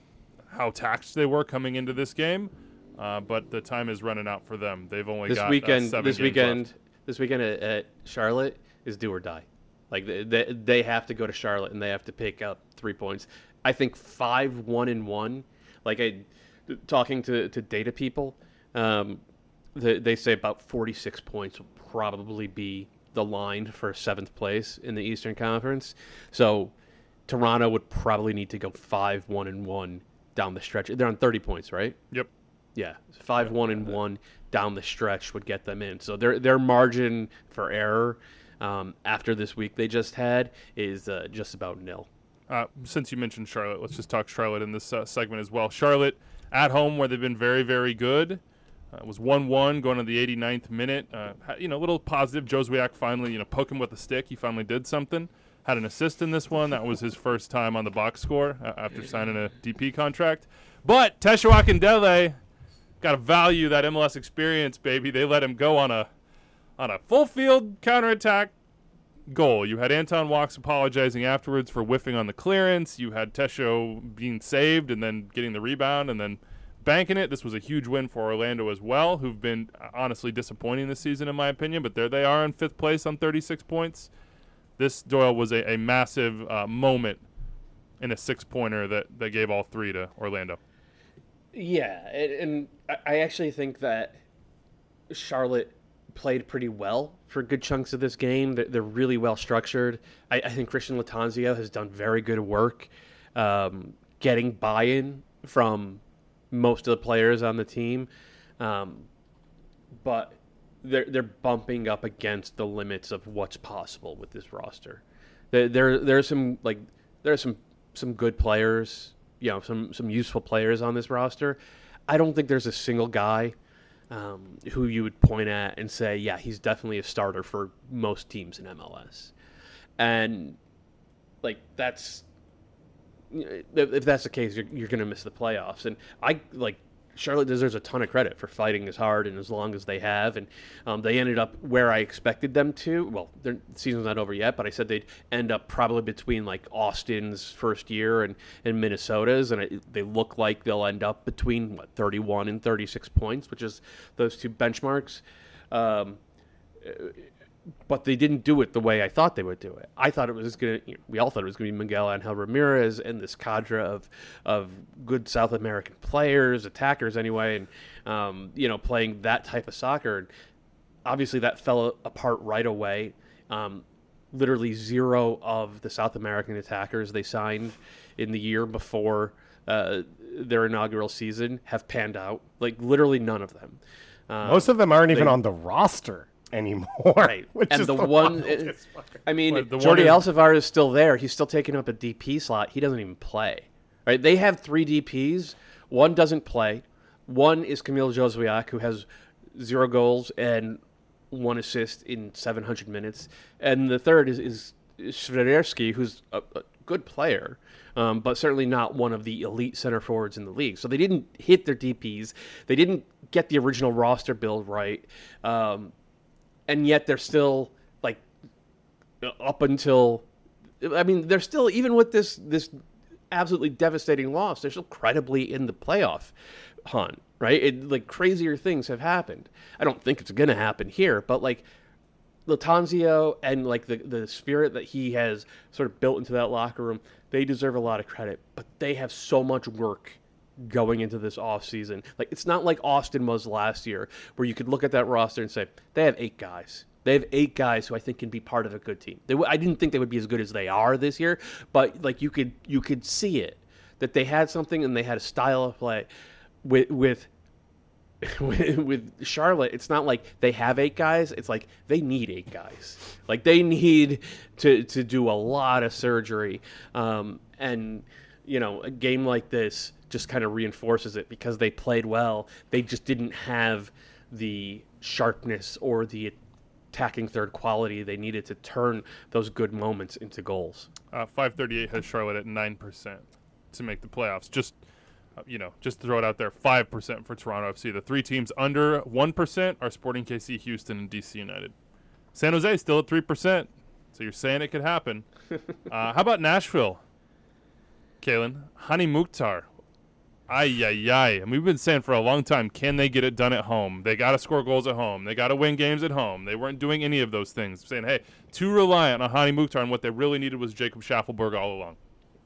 how taxed they were coming into this game. Uh, but the time is running out for them. They've only this got weekend. Uh, seven this games weekend. left. This weekend at, at Charlotte is do or die. Like they, they they have to go to Charlotte and they have to pick up three points. I think five one and one. Like I, talking to, to data people, um, they, they say about forty-six points will probably be the line for seventh place in the Eastern Conference. So Toronto would probably need to go five one and one down the stretch. They're on thirty points, right? Yep. Yeah, five one and one down the stretch would get them in. So their their margin for error um, after this week they just had is uh, just about nil. Uh, since you mentioned Charlotte, let's just talk Charlotte in this uh, segment as well. Charlotte at home, where they've been very, very good. Uh, it was one one going to the eighty-ninth minute. Uh, you know, a little positive. Joswiak finally, you know, poke him with a stick. He finally did something. Had an assist in this one. That was his first time on the box score uh, after signing a D P contract. But Tesho Akindele got to value that M L S experience, baby. They let him go on a on a full field counterattack goal. You had Anton Walks apologizing afterwards for whiffing on the clearance. You had Tesho being saved and then getting the rebound and then banking it. This was a huge win for Orlando as well, who've been honestly disappointing this season, in my opinion. But there they are in fifth place on thirty-six points. This, Doyle, was a, a massive uh, moment in a six-pointer that, that gave all three to Orlando. Yeah, and, and I actually think that Charlotte played pretty well for good chunks of this game. They're, they're really well structured. I, I think Christian Lattanzio has done very good work um, getting buy-in from most of the players on the team, um, but they're they're bumping up against the limits of what's possible with this roster. There there there's some like there are some some good players, you know, some some useful players on this roster. I don't think there's a single guy um, who you would point at and say, yeah, he's definitely a starter for most teams in M L S. And like that's if that's the case, you're, you're going to miss the playoffs. And I like Charlotte deserves a ton of credit for fighting as hard and as long as they have. And um, they ended up where I expected them to. Well, their season's not over yet, but I said they'd end up probably between like Austin's first year and, and Minnesota's. And it, they look like they'll end up between what, thirty-one and thirty-six points, which is those two benchmarks. Um, But they didn't do it the way I thought they would do it. I thought it was going to, we all thought it was going to be Miguel Angel Ramirez and this cadre of of good South American players, attackers anyway, and, um, you know, playing that type of soccer. And obviously that fell apart right away. Um, literally zero of the South American attackers they signed in the year before uh, their inaugural season have panned out. Like, literally none of them. Um, Most of them aren't even they, on the roster anymore. Right. Which and is the, the one, it, I mean, But the Jordi one is- Alcivar is still there. He's still taking up a D P slot. He doesn't even play. Right? They have three D Ps. One doesn't play. One is Camille Joswiak, who has zero goals and one assist in seven hundred minutes. And the third is, is, is Swiderski, who's a, a good player, um, but certainly not one of the elite center forwards in the league. So they didn't hit their D Ps. They didn't get the original roster build right. Um, And yet they're still like up until, I mean, they're still, even with this this absolutely devastating loss, they're still credibly in the playoff hunt, right? It, like crazier things have happened. I don't think it's going to happen here, but like Lattanzio and like the, the spirit that he has sort of built into that locker room, they deserve a lot of credit, but they have so much work going into this offseason. Like, it's not like Austin was last year where you could look at that roster and say, they have eight guys. They have eight guys who I think can be part of a good team. They w- I didn't think they would be as good as they are this year, but like you could you could see it, that they had something and they had a style of play. With with with, with Charlotte, it's not like they have eight guys. It's like they need eight guys. Like they need to, to do a lot of surgery. Um, and, you know, a game like this just kind of reinforces it because they played well. They just didn't have the sharpness or the attacking third quality they needed to turn those good moments into goals. Uh, five thirty-eight has Charlotte at nine percent to make the playoffs. Just, uh, you know, just to throw it out there, five percent for Toronto F C. The three teams under one percent are Sporting K C, Houston, and D C United. San Jose still at three percent, so you're saying it could happen. uh, how about Nashville, Kalen? Hani Mukhtar. Ay, ay, ay. And we've been saying for a long time, can they get it done at home? They got to score goals at home. They got to win games at home. They weren't doing any of those things. Saying, hey, too reliant on Hani Mukhtar, and what they really needed was Jacob Schaffelberg all along.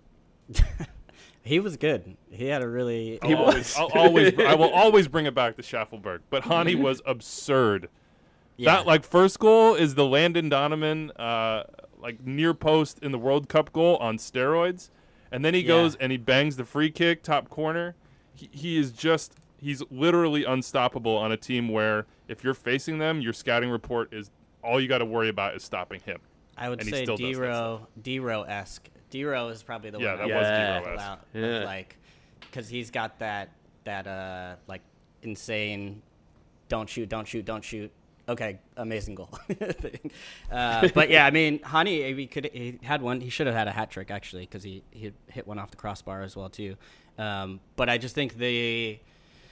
He was good. He had a really... I'll always, I'll always, I will always bring it back to Schaffelberg. But Hani was absurd. Yeah. That, like, first goal is the Landon Donovan, uh, like, near post in the World Cup goal on steroids. And then he Yeah. goes and he bangs the free kick, top corner. He, he is just, he's literally unstoppable on a team where if you're facing them, your scouting report is, all you got to worry about is stopping him. I would and he say still does that D-Row, D-Row-esque. D-Row is probably the Yeah, one that I was would D-Row-esque. pull out of, Yeah. like, because he's got that, that uh, like, insane don't shoot, don't shoot, don't shoot. Okay, amazing goal. uh, but yeah, I mean, Hani, he could he had one. He should have had a hat trick actually, because he, he hit one off the crossbar as well too. Um, but I just think the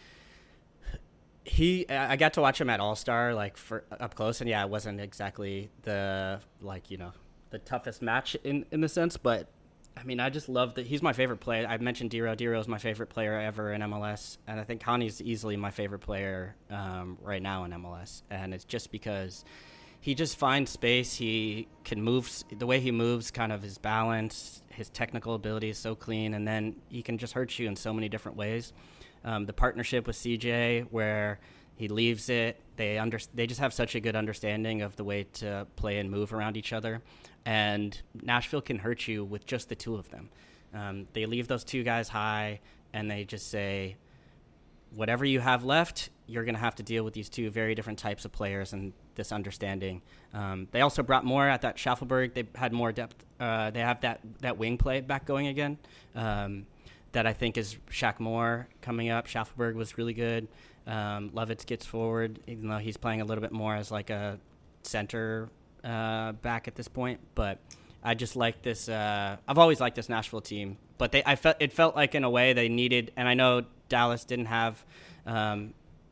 he I got to watch him at All Star like for up close, and yeah, it wasn't exactly the like you know the toughest match in in the sense, but I mean, I just love that he's my favorite player. I mentioned Dero. Dero is my favorite player ever in M L S, and I think Hani's easily my favorite player um, right now in M L S. And it's just because he just finds space. He can move. The way he moves, kind of his balance, his technical ability is so clean, and then he can just hurt you in so many different ways. Um, the partnership with C J, where he leaves it, they under they just have such a good understanding of the way to play and move around each other. And Nashville can hurt you with just the two of them. Um, they leave those two guys high, and they just say, whatever you have left, you're going to have to deal with these two very different types of players and this understanding. Um, they also brought more at that Schaffelberg. They had more depth. Uh, they have that, that wing play back going again um, that I think is Shaq Moore coming up. Schaffelberg was really good. Um, Lovitz gets forward, even though he's playing a little bit more as like a center uh, back at this point. But I just like this. Uh, I've always liked this Nashville team. But they, I felt it felt like in a way they needed, and I know Dallas didn't have um,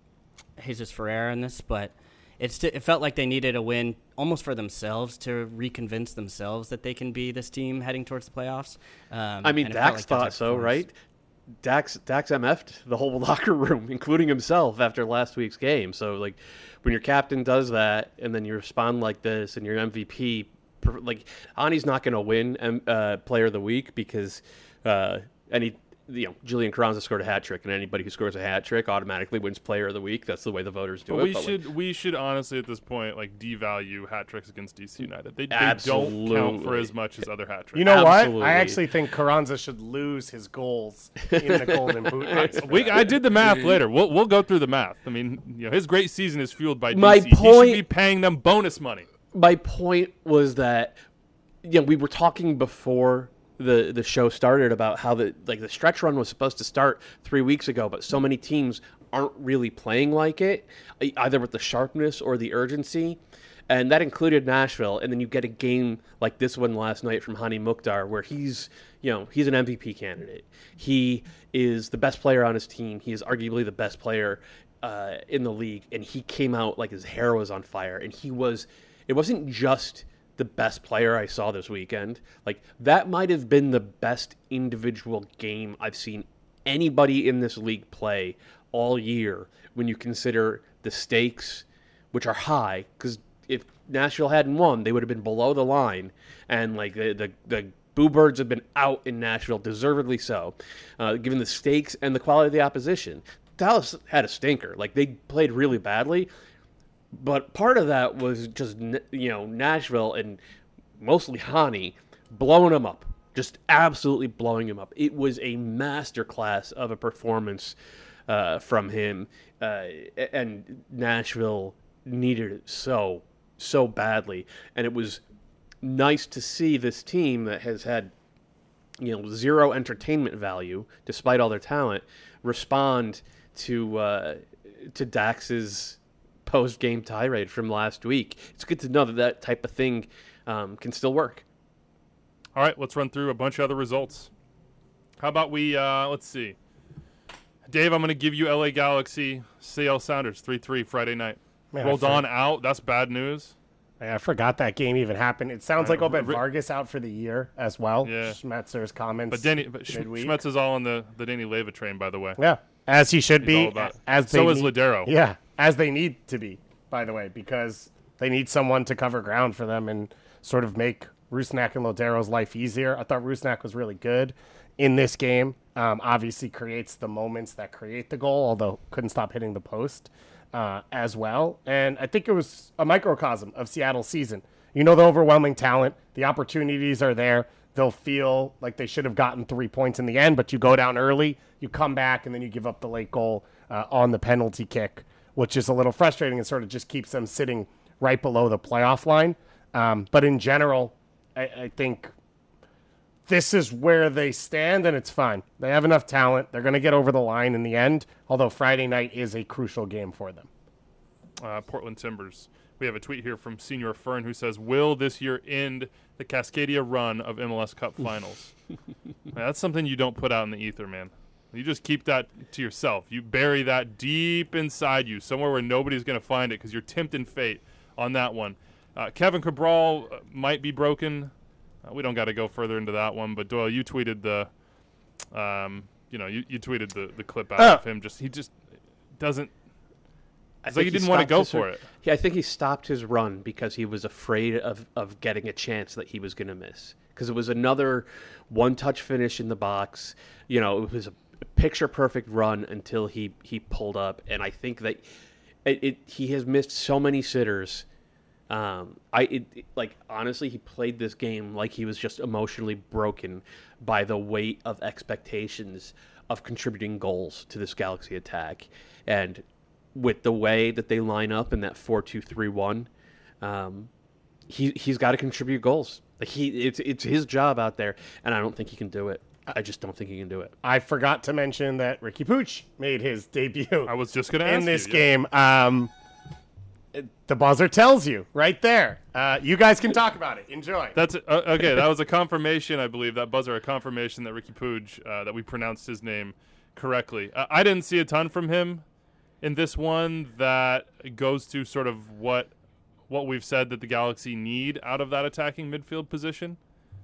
Jesus Ferreira in this, but it's it felt like they needed a win almost for themselves to reconvince themselves that they can be this team heading towards the playoffs. Um, I mean, and it Dax felt like thought so, right? Dax Dax M F'd the whole locker room, including himself, after last week's game. So, like, when your captain does that, and then you respond like this, and your M V P, like, Ani's not going to win um, uh, Player of the Week because uh, any. You know, Julian Carranza scored a hat trick, and anybody who scores a hat trick automatically wins Player of the Week. That's the way the voters do but it. We but should like, we should honestly at this point like devalue hat tricks against D C United. They, they Absolutely. don't count for as much as other hat tricks. You know Absolutely. what? I actually think Carranza should lose his goals in the Golden Boot race. for We, that. I did the math later. We'll we'll go through the math. I mean, you know, his great season is fueled by My D C. He point- should be paying them bonus money. my point was that, you know, we were talking before the the show started about how the like the stretch run was supposed to start three weeks ago, but so many teams aren't really playing like it, either with the sharpness or the urgency, and that included Nashville. And then you get a game like this one last night from Hani Mukhtar, where he's you know he's an M V P candidate. He is the best player on his team. He is arguably the best player uh, in the league, and he came out like his hair was on fire. And he was. It wasn't just the best player I saw this weekend. Like, that might have been the best individual game I've seen anybody in this league play all year when you consider the stakes, which are high, because if Nashville hadn't won, they would have been below the line, and like the the, the Boo Birds have been out in Nashville, deservedly so, uh, given the stakes and the quality of the opposition. Dallas had a stinker. Like, they played really badly. But part of that was just, you know, Nashville and mostly Hani blowing him up, just absolutely blowing him up. It was a masterclass of a performance uh, from him, uh, and Nashville needed it so, so badly. And it was nice to see this team that has had, you know, zero entertainment value, despite all their talent, respond to uh, to Dax's post-game tirade from last week. It's good to know that that type of thing um, can still work. All right, let's run through a bunch of other results. How about we, uh, let's see. Dave, I'm going to give you L A Galaxy, Seattle Sounders, three three Friday night. Man, I Roldan for- out. That's bad news. I forgot that game even happened. It sounds Uh, like Obed Ri- Vargas out for the year as well. Yeah. Schmetzer's comments. But Danny, but Sch- midweek. Schmetz is all on the, the Danny Leyva train, by the way. Yeah, as he should He's be. all about it. As they So is need- Ladero. Yeah, as they need to be, by the way, because they need someone to cover ground for them and sort of make Rusnak and Lodero's life easier. I thought Rusnak was really good in this game. Um, obviously creates the moments that create the goal, although couldn't stop hitting the post uh, as well. And I think it was a microcosm of Seattle's season. You know, the overwhelming talent, the opportunities are there. They'll feel like they should have gotten three points in the end, but you go down early, you come back, and then you give up the late goal uh, on the penalty kick, which is a little frustrating and sort of just keeps them sitting right below the playoff line. Um, but in general, I, I think this is where they stand, and it's fine. They have enough talent. They're going to get over the line in the end, although Friday night is a crucial game for them. Uh, Portland Timbers. We have a tweet here from Senior Fern who says, will this year end the Cascadia run of M L S Cup finals? Man, that's something you don't put out in the ether, man. You just keep that to yourself. You bury that deep inside you, somewhere where nobody's going to find it because you're tempting fate on that one. Uh, Kevin Cabral might be broken. Uh, we don't got to go further into that one, but Doyle, you tweeted the, um, you know, you, you tweeted the, the clip out Oh. of him. Just he just doesn't. I It's like think he didn't want to stopped go his- for it. Yeah, I think he stopped his run because he was afraid of, of getting a chance that he was going to miss. Because it was another one-touch finish in the box. You know, it was a picture-perfect run until he, he pulled up. And I think that it, it he has missed so many sitters. Um, I it, it- like honestly, he played this game like he was just emotionally broken by the weight of expectations of contributing goals to this Galaxy attack, and with the way that they line up in that four two three one, um, he he's got to contribute goals. Like he, it's it's his job out there, and I don't think he can do it. I just don't think he can do it. I forgot to mention that Ricky Pooch made his debut I was just going to ask in this you, yeah. game. Um, it- the buzzer tells you right there. Uh, you guys can talk about it. Enjoy. That's uh, okay. That was a confirmation, I believe. That buzzer, a confirmation that Ricky Puig, uh, that we pronounced his name correctly. Uh, I didn't see a ton from him in this one that goes to sort of what what we've said that the Galaxy need out of that attacking midfield position.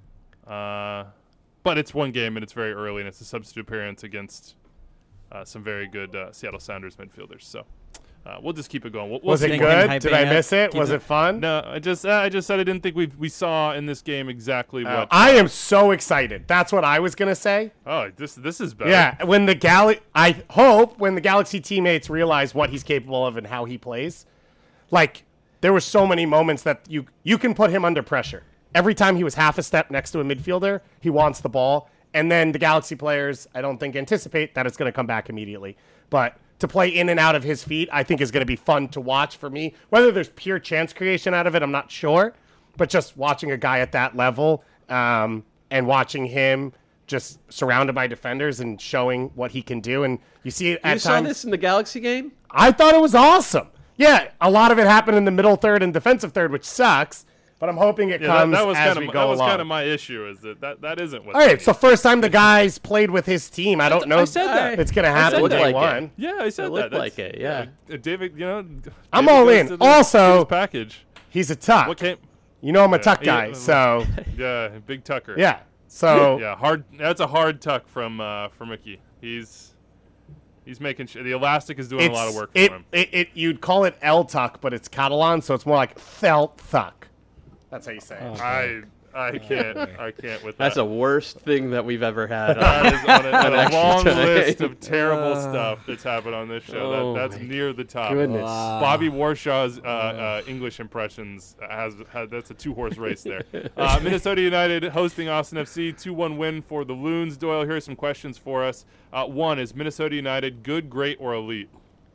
Uh, but it's one game and it's very early, and it's a substitute appearance against uh, some very good uh, Seattle Sounders midfielders. So uh, we'll just keep it going. We'll, we'll Was it see. Think him good? hyping Did I up- miss it? keep Was it- it fun? No, I just uh, I just said I didn't think we we saw in this game exactly Oh, what. I am so excited. That's what I was gonna say. Oh, this this is better. Yeah, when the Gal, I hope when the Galaxy teammates realize what he's capable of and how he plays, like there were so many moments that you you can put him under pressure. Every time he was half a step next to a midfielder, he wants the ball, and then the Galaxy players, I don't think anticipate that it's going to come back immediately. But to play in and out of his feet, I think is going to be fun to watch for me. Whether there's pure chance creation out of it, I'm not sure, but just watching a guy at that level um, and watching him just surrounded by defenders and showing what he can do, and you see it at You saw times. this in the Galaxy game? I thought it was awesome. Yeah, a lot of it happened in the middle third and defensive third, which sucks. But I'm hoping it Yeah, that, comes that was as kind we of go that was along. kind of my issue is that that, that isn't what. All they right, it's the need. first time the guys played with his team. I don't know. I said that. It's going to I happen said day like it. one. Yeah, I said It that. looked That's- like it, yeah. uh, David, you know, I'm David all goes in. to the- Also- to his package. He's a tuck. What came? You know I'm a Yeah, tuck he- guy, so Yeah, Big Tucker. yeah. So yeah, hard. That's a hard tuck from uh, from Mickey. He's he's making sure the elastic is doing it's a lot of work for it, him. it, it you'd call it L tuck, but it's Catalan, so it's more like felt thuck. That's how you say it. I I can't I can't with That's that. the worst thing that we've ever had. That is on a, on a Extra long time. list of terrible stuff that's happened on this show. Oh that, that's my near the top. goodness. Bobby Warshaw's uh, uh, English impressions has, has that's a two horse race there. Uh, Minnesota United hosting Austin F C, two one win for the Loons. Doyle, here are some questions for us. Uh, one, is Minnesota United good, great, or elite?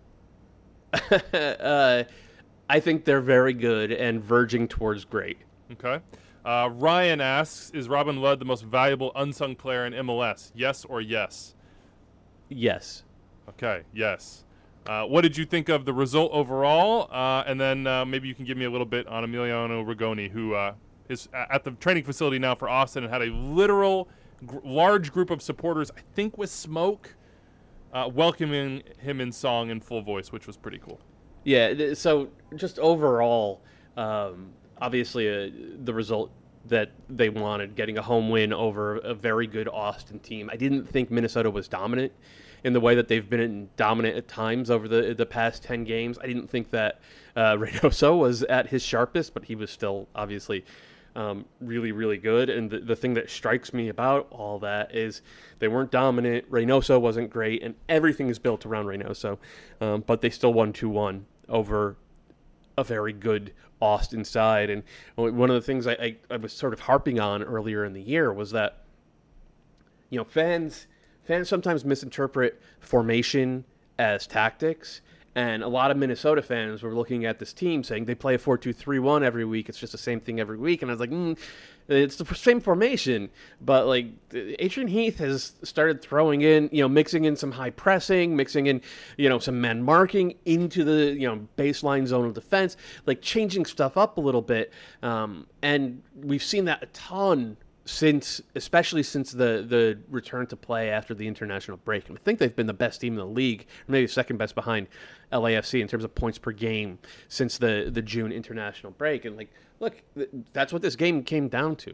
uh, I think they're very good and verging towards great. Okay. Uh, Ryan asks, is Robin Ludd the most valuable unsung player in M L S? Yes or yes? Yes. Okay, yes. Uh, what did you think of the result overall? Uh, and then uh, maybe you can give me a little bit on Emiliano Rigoni, who uh, is a- at the training facility now for Austin and had a literal gr- large group of supporters, I think with smoke, uh, welcoming him in song in full voice, which was pretty cool. Yeah, th- so just overall, um, obviously uh, the result that they wanted, getting a home win over a very good Austin team. I didn't think Minnesota was dominant in the way that they've been dominant at times over the the past ten games. I didn't think that uh, Reynoso was at his sharpest, but he was still obviously um, really, really good. And the, the thing that strikes me about all that is they weren't dominant. Reynoso wasn't great, and everything is built around Reynoso. Um, but they still won two one over a very good Austin side. And one of the things I, I, I was sort of harping on earlier in the year was that, you know, fans fans sometimes misinterpret formation as tactics. And a lot of Minnesota fans were looking at this team saying they play a four two three one every week. It's just the same thing every week. And I was like, mm, it's the same formation. But, like, Adrian Heath has started throwing in, you know, mixing in some high pressing, mixing in, you know, some man marking into the, you know, baseline zone of defense, like changing stuff up a little bit. Um, and we've seen that a ton since, especially since the, the return to play after the international break. And I think they've been the best team in the league, or maybe second best behind L A F C in terms of points per game since the, the June international break. And, like, look, th- that's what this game came down to.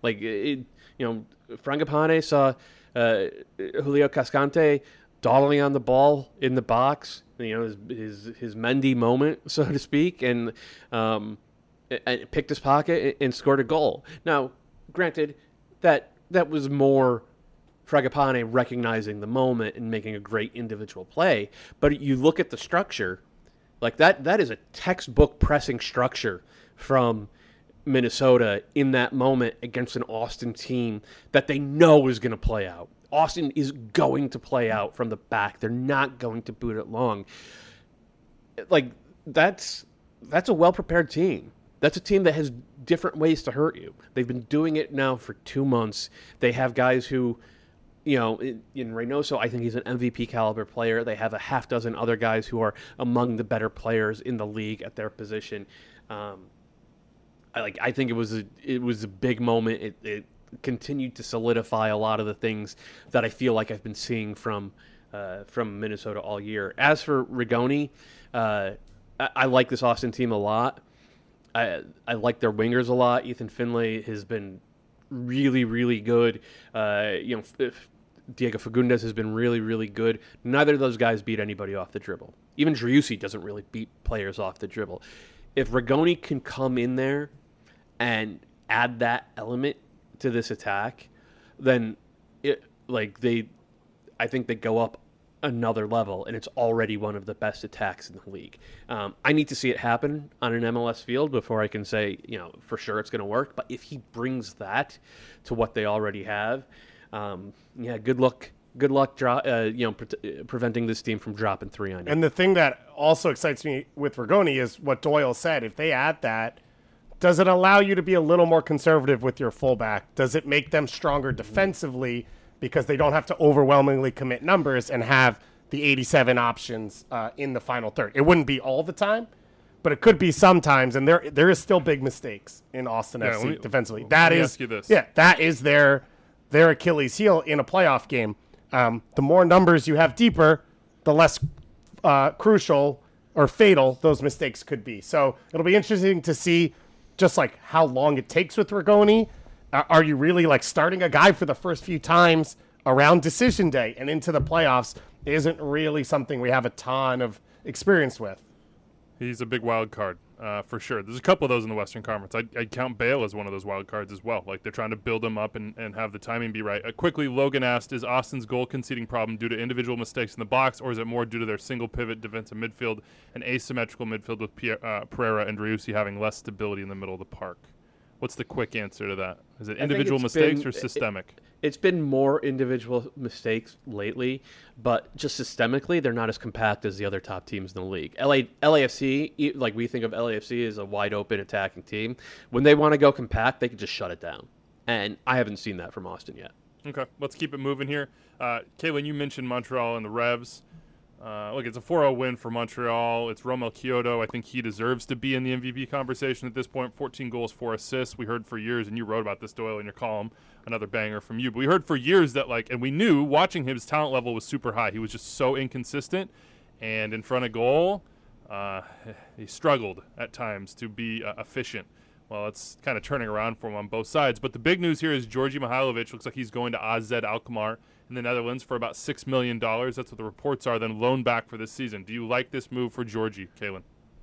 Like, it, you know, Frangipane saw uh, Julio Cascante dawdling on the ball in the box, you know, his his, his Mendy moment, so to speak, and um, and picked his pocket and scored a goal. Now, granted, that that was more Fragapane recognizing the moment and making a great individual play, but you look at the structure, like that that is a textbook pressing structure from Minnesota in that moment against an Austin team that they know is going to play out. Austin is going to play out from the back. They're not going to boot it long. Like, that's that's a well-prepared team. That's a team that has different ways to hurt you. They've been doing it now for two months. They have guys who, you know, in, in Reynoso, I think he's an M V P caliber player. They have a half dozen other guys who are among the better players in the league at their position. Um, I like. I think it was a it was a big moment. It, it continued to solidify a lot of the things that I feel like I've been seeing from uh, from Minnesota all year. As for Rigoni, uh, I, I like this Austin team a lot. I I like their wingers a lot. Ethan Finlay has been really, really good. Uh, you know, if Diego Fagundes has been really, really good. Neither of those guys beat anybody off the dribble. Even Driussi doesn't really beat players off the dribble. If Rigoni can come in there and add that element to this attack, then it like they, I think they go up another level, and it's already one of the best attacks in the league. Um, I need to see it happen on an M L S field before I can say, you know, for sure it's going to work. But if he brings that to what they already have, um, yeah, good luck. Good luck, dro- uh, you know, pre- preventing this team from dropping three on you. And the thing that also excites me with Rigoni is what Doyle said. If they add that, does it allow you to be a little more conservative with your fullback? Does it make them stronger defensively because they don't have to overwhelmingly commit numbers and have the eighty-seven options uh, in the final third? It wouldn't be all the time, but it could be sometimes. And there there is still big mistakes in Austin Yeah, F C let me- defensively. That let me is, ask you this. yeah, that is their their Achilles heel in a playoff game. Um, the more numbers you have deeper, the less uh, crucial or fatal those mistakes could be. So it'll be interesting to see just like how long it takes with Rigoni. Uh, are you really like starting a guy for the first few times around decision day and into the playoffs isn't really something we have a ton of experience with. He's a big wild card, uh, for sure. There's a couple of those in the Western Conference. I'd, I'd count Bale as one of those wild cards as well. Like, they're trying to build him up and, and have the timing be right. Uh, quickly, Logan asked, is Austin's goal conceding problem due to individual mistakes in the box, or is it more due to their single pivot defensive midfield and asymmetrical midfield with Pierre, uh, Pereira and Driussi having less stability in the middle of the park? What's the quick answer to that? Is it individual mistakes been, or systemic? It, it's been more individual mistakes lately, but just systemically, they're not as compact as the other top teams in the league. L A, L A F C, like we think of L A F C as a wide open attacking team. When they want to go compact, they can just shut it down. And I haven't seen that from Austin yet. Okay, let's keep it moving here. Uh, Kaylin, you mentioned Montreal and the Revs. Uh, look, it's a four oh win for Montreal. It's Romel Kyoto. I think he deserves to be in the M V P conversation at this point. fourteen goals, four assists. We heard for years, and you wrote about this, Doyle, in your column, another banger from you. But we heard for years that, like, and we knew watching him, his talent level was super high. He was just so inconsistent. And in front of goal, uh, he struggled at times to be uh, efficient. Well, it's kind of turning around for him on both sides. But the big news here is Georgi Mihailovic looks like he's going to A Z Alkmaar in the Netherlands for about six million dollars. That's what the reports are, then loaned back for this season. Do you like this move for Georgi, Kaylin?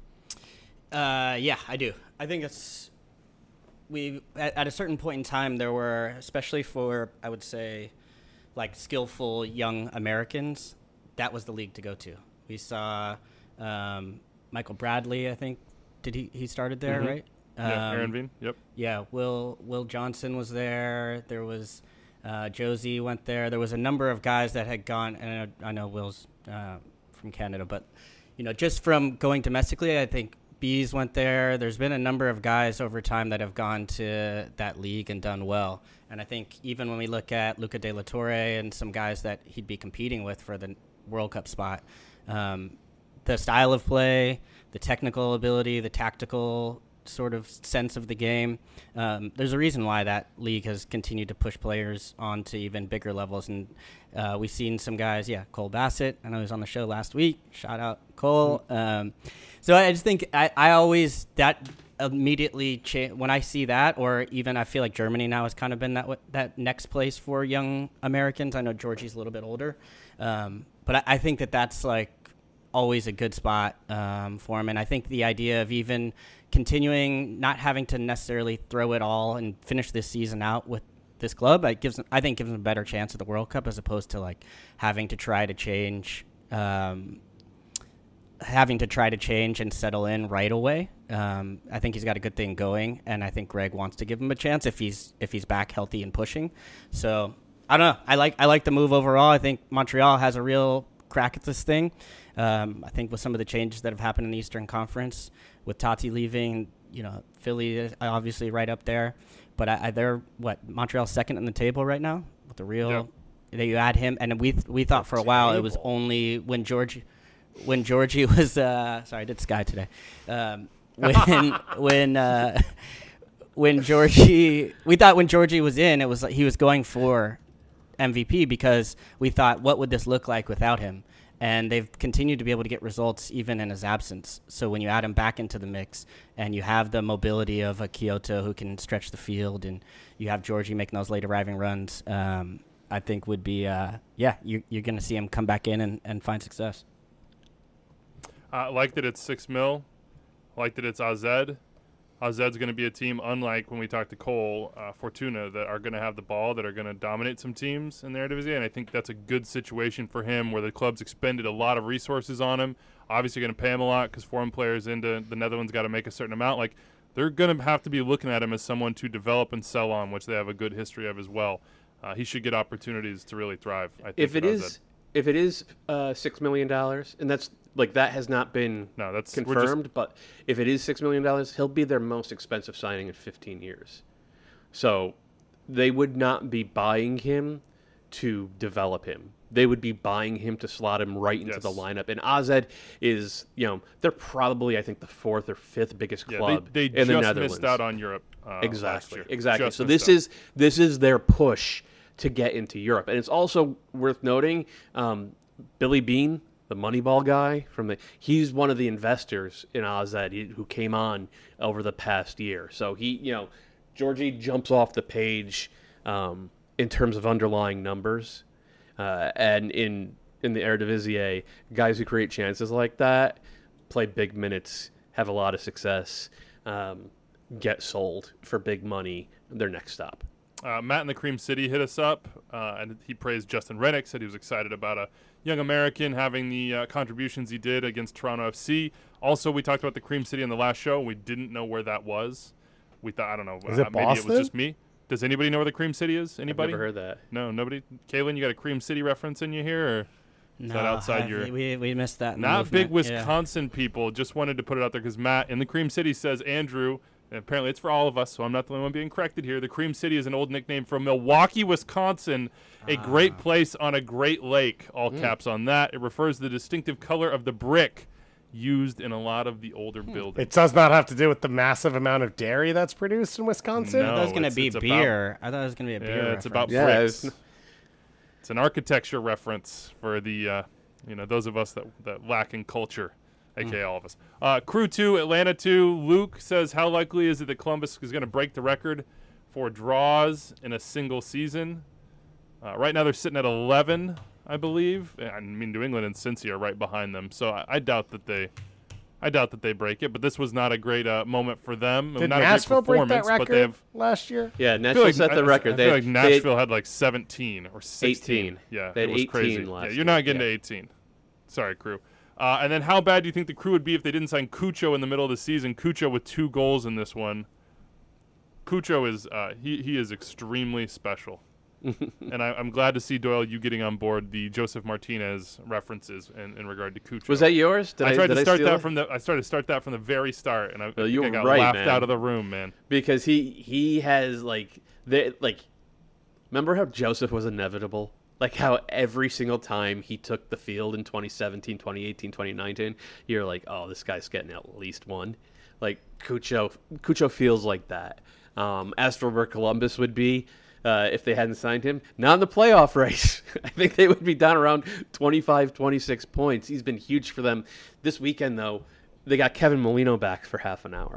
Uh, yeah, I do. I think it's we at, at a certain point in time there were, especially for I would say, like skillful young Americans, that was the league to go to. We saw um, Michael Bradley. I think did he he started there, Mm-hmm. right? Yeah, Um, Aaron Veen. Yep. Yeah, Will Will Johnson was there. There was uh, Josie went there. There was a number of guys that had gone, and I, I know Will's uh, from Canada, but you know, just from going domestically, I think Bees went there. There's been a number of guys over time that have gone to that league and done well. And I think even when we look at Luca De La Torre and some guys that he'd be competing with for the World Cup spot, um, the style of play, the technical ability, the tactical sort of sense of the game. Um, there's a reason why that league has continued to push players on to even bigger levels. And uh, we've seen some guys, yeah, Cole Bassett. I know he was on the show last week. Shout out Cole. Um, so I just think I, I always, that immediately cha- when I see that, or even I feel like Germany now has kind of been that w- that next place for young Americans. I know Georgie's a little bit older, um, but I, I think that that's like always a good spot um, for him. And I think the idea of even continuing, not having to necessarily throw it all and finish this season out with this club, it gives I think gives him a better chance at the World Cup as opposed to like having to try to change. Um, having to try to change and settle in right away. Um, I think he's got a good thing going, and I think Greg wants to give him a chance if he's if he's back healthy and pushing. So I don't know. I like I like the move overall. I think Montreal has a real crack at this thing. Um, I think with some of the changes that have happened in the Eastern Conference, with Tati leaving, you know, Philly is obviously right up there, but I, I, they're what Montreal's second in the table right now with the real. Yep. That you add him, and we we thought for a while it was only when George. When Georgie was, uh, sorry, I did Sky today. Um, when when uh, when Georgie, we thought when Georgie was in, it was like he was going for M V P because we thought, what would this look like without him? And they've continued to be able to get results even in his absence. So when you add him back into the mix, and you have the mobility of a Kyoto who can stretch the field, and you have Georgie making those late arriving runs, um, I think would be, uh, yeah, you, you're going to see him come back in and, and find success. I uh, like that it's six mil. I like that it's A Z. A Z's going to be a team, unlike when we talked to Cole, uh, Fortuna, that are going to have the ball, that are going to dominate some teams in their division. And I think that's a good situation for him where the club's expended a lot of resources on him. Obviously going to pay him a lot because foreign players into the Netherlands got to make a certain amount. Like, they're going to have to be looking at him as someone to develop and sell on, which they have a good history of as well. Uh, he should get opportunities to really thrive, I think. If it is, if it is uh, six million dollars, and that's like that has not been no, that's confirmed, just, but if it is six million dollars, he'll be their most expensive signing in fifteen years. So they would not be buying him to develop him. They would be buying him to slot him right into yes. the lineup. And A Z is, you know, they're probably, I think, the fourth or fifth biggest yeah, club they, they in the just Netherlands. missed out on Europe. Uh, exactly, last year. exactly. Just so this out. is this is their push to get into Europe. And it's also worth noting, um, Billy Bean, the Moneyball guy from the, he's one of the investors in A Z who came on over the past year. So he, you know, Georgie jumps off the page um, in terms of underlying numbers, uh, and in in the Eredivisie, guys who create chances like that, play big minutes, have a lot of success, um, get sold for big money. Their next stop. Uh, Matt in the Cream City hit us up, uh, and he praised Justin Rennick, said he was excited about a young American having the uh, contributions he did against Toronto F C. Also, we talked about the Cream City on the last show. We didn't know where that was. We thought, I don't know, is uh, it maybe Boston? it was just me. Does anybody know where the Cream City is? Anybody? I've never heard that. No, nobody? Kaylin, you got a Cream City reference in you here? Or is No, that outside I- your... we we missed that. in the Not big movement. Yeah. Wisconsin people. Just wanted to put it out there because Matt in the Cream City says Andrew, and apparently it's for all of us, so I'm not the only one being corrected here. The Cream City is an old nickname from Milwaukee, Wisconsin, a Ah. great place on a great lake. All caps on that. It refers to the distinctive color of the brick used in a lot of the older buildings. It does not have to do with the massive amount of dairy that's produced in Wisconsin. I thought it was No, going to it's- be it's about- beer. I thought it was going to be a beer. Yeah, it's about reference. Yeah, bricks. It's an architecture reference for the, uh, you know, those of us that, that lack in culture, aka all of us. Uh, Crew two, Atlanta two. Luke says, how likely is it that Columbus is going to break the record for draws in a single season? Uh, right now they're sitting at eleven, I believe. I mean, New England and Cincy are right behind them, so I, I doubt that they, I doubt that they break it. But this was not a great uh, moment for them. Did not Nashville a great break that performance, but they record have. last year? Yeah, I feel Nashville like, set the I- record. I They feel like they- Nashville had like seventeen or sixteen. eighteen. Yeah, They had it was eighteen crazy. last Yeah, you're year. not getting Yeah. to eighteen. Sorry, Crew. Uh, and then how bad do you think the Crew would be if they didn't sign Cucho in the middle of the season? Cucho with two goals in this one. Cucho is uh, he he is extremely special. And I, I'm glad to see, Doyle, you getting on board the Joseph Martinez references in, in regard to Cucho. Was that yours? Did I I, tried did to I start steal that it? from the I started to start that from the very start, and I, I Well, think you I were got right, laughed man. out of the room, man. Because he he has like they like remember how Joseph was inevitable? Like how every single time he took the field in twenty seventeen, twenty eighteen, twenty nineteen, you're like, oh, this guy's getting at least one. Like Cucho, Cucho feels like that. Um, as for where Columbus would be uh, if they hadn't signed him, not in the playoff race. I think they would be down around twenty-five, twenty-six points. He's been huge for them. This weekend, though, they got Kevin Molino back for half an hour.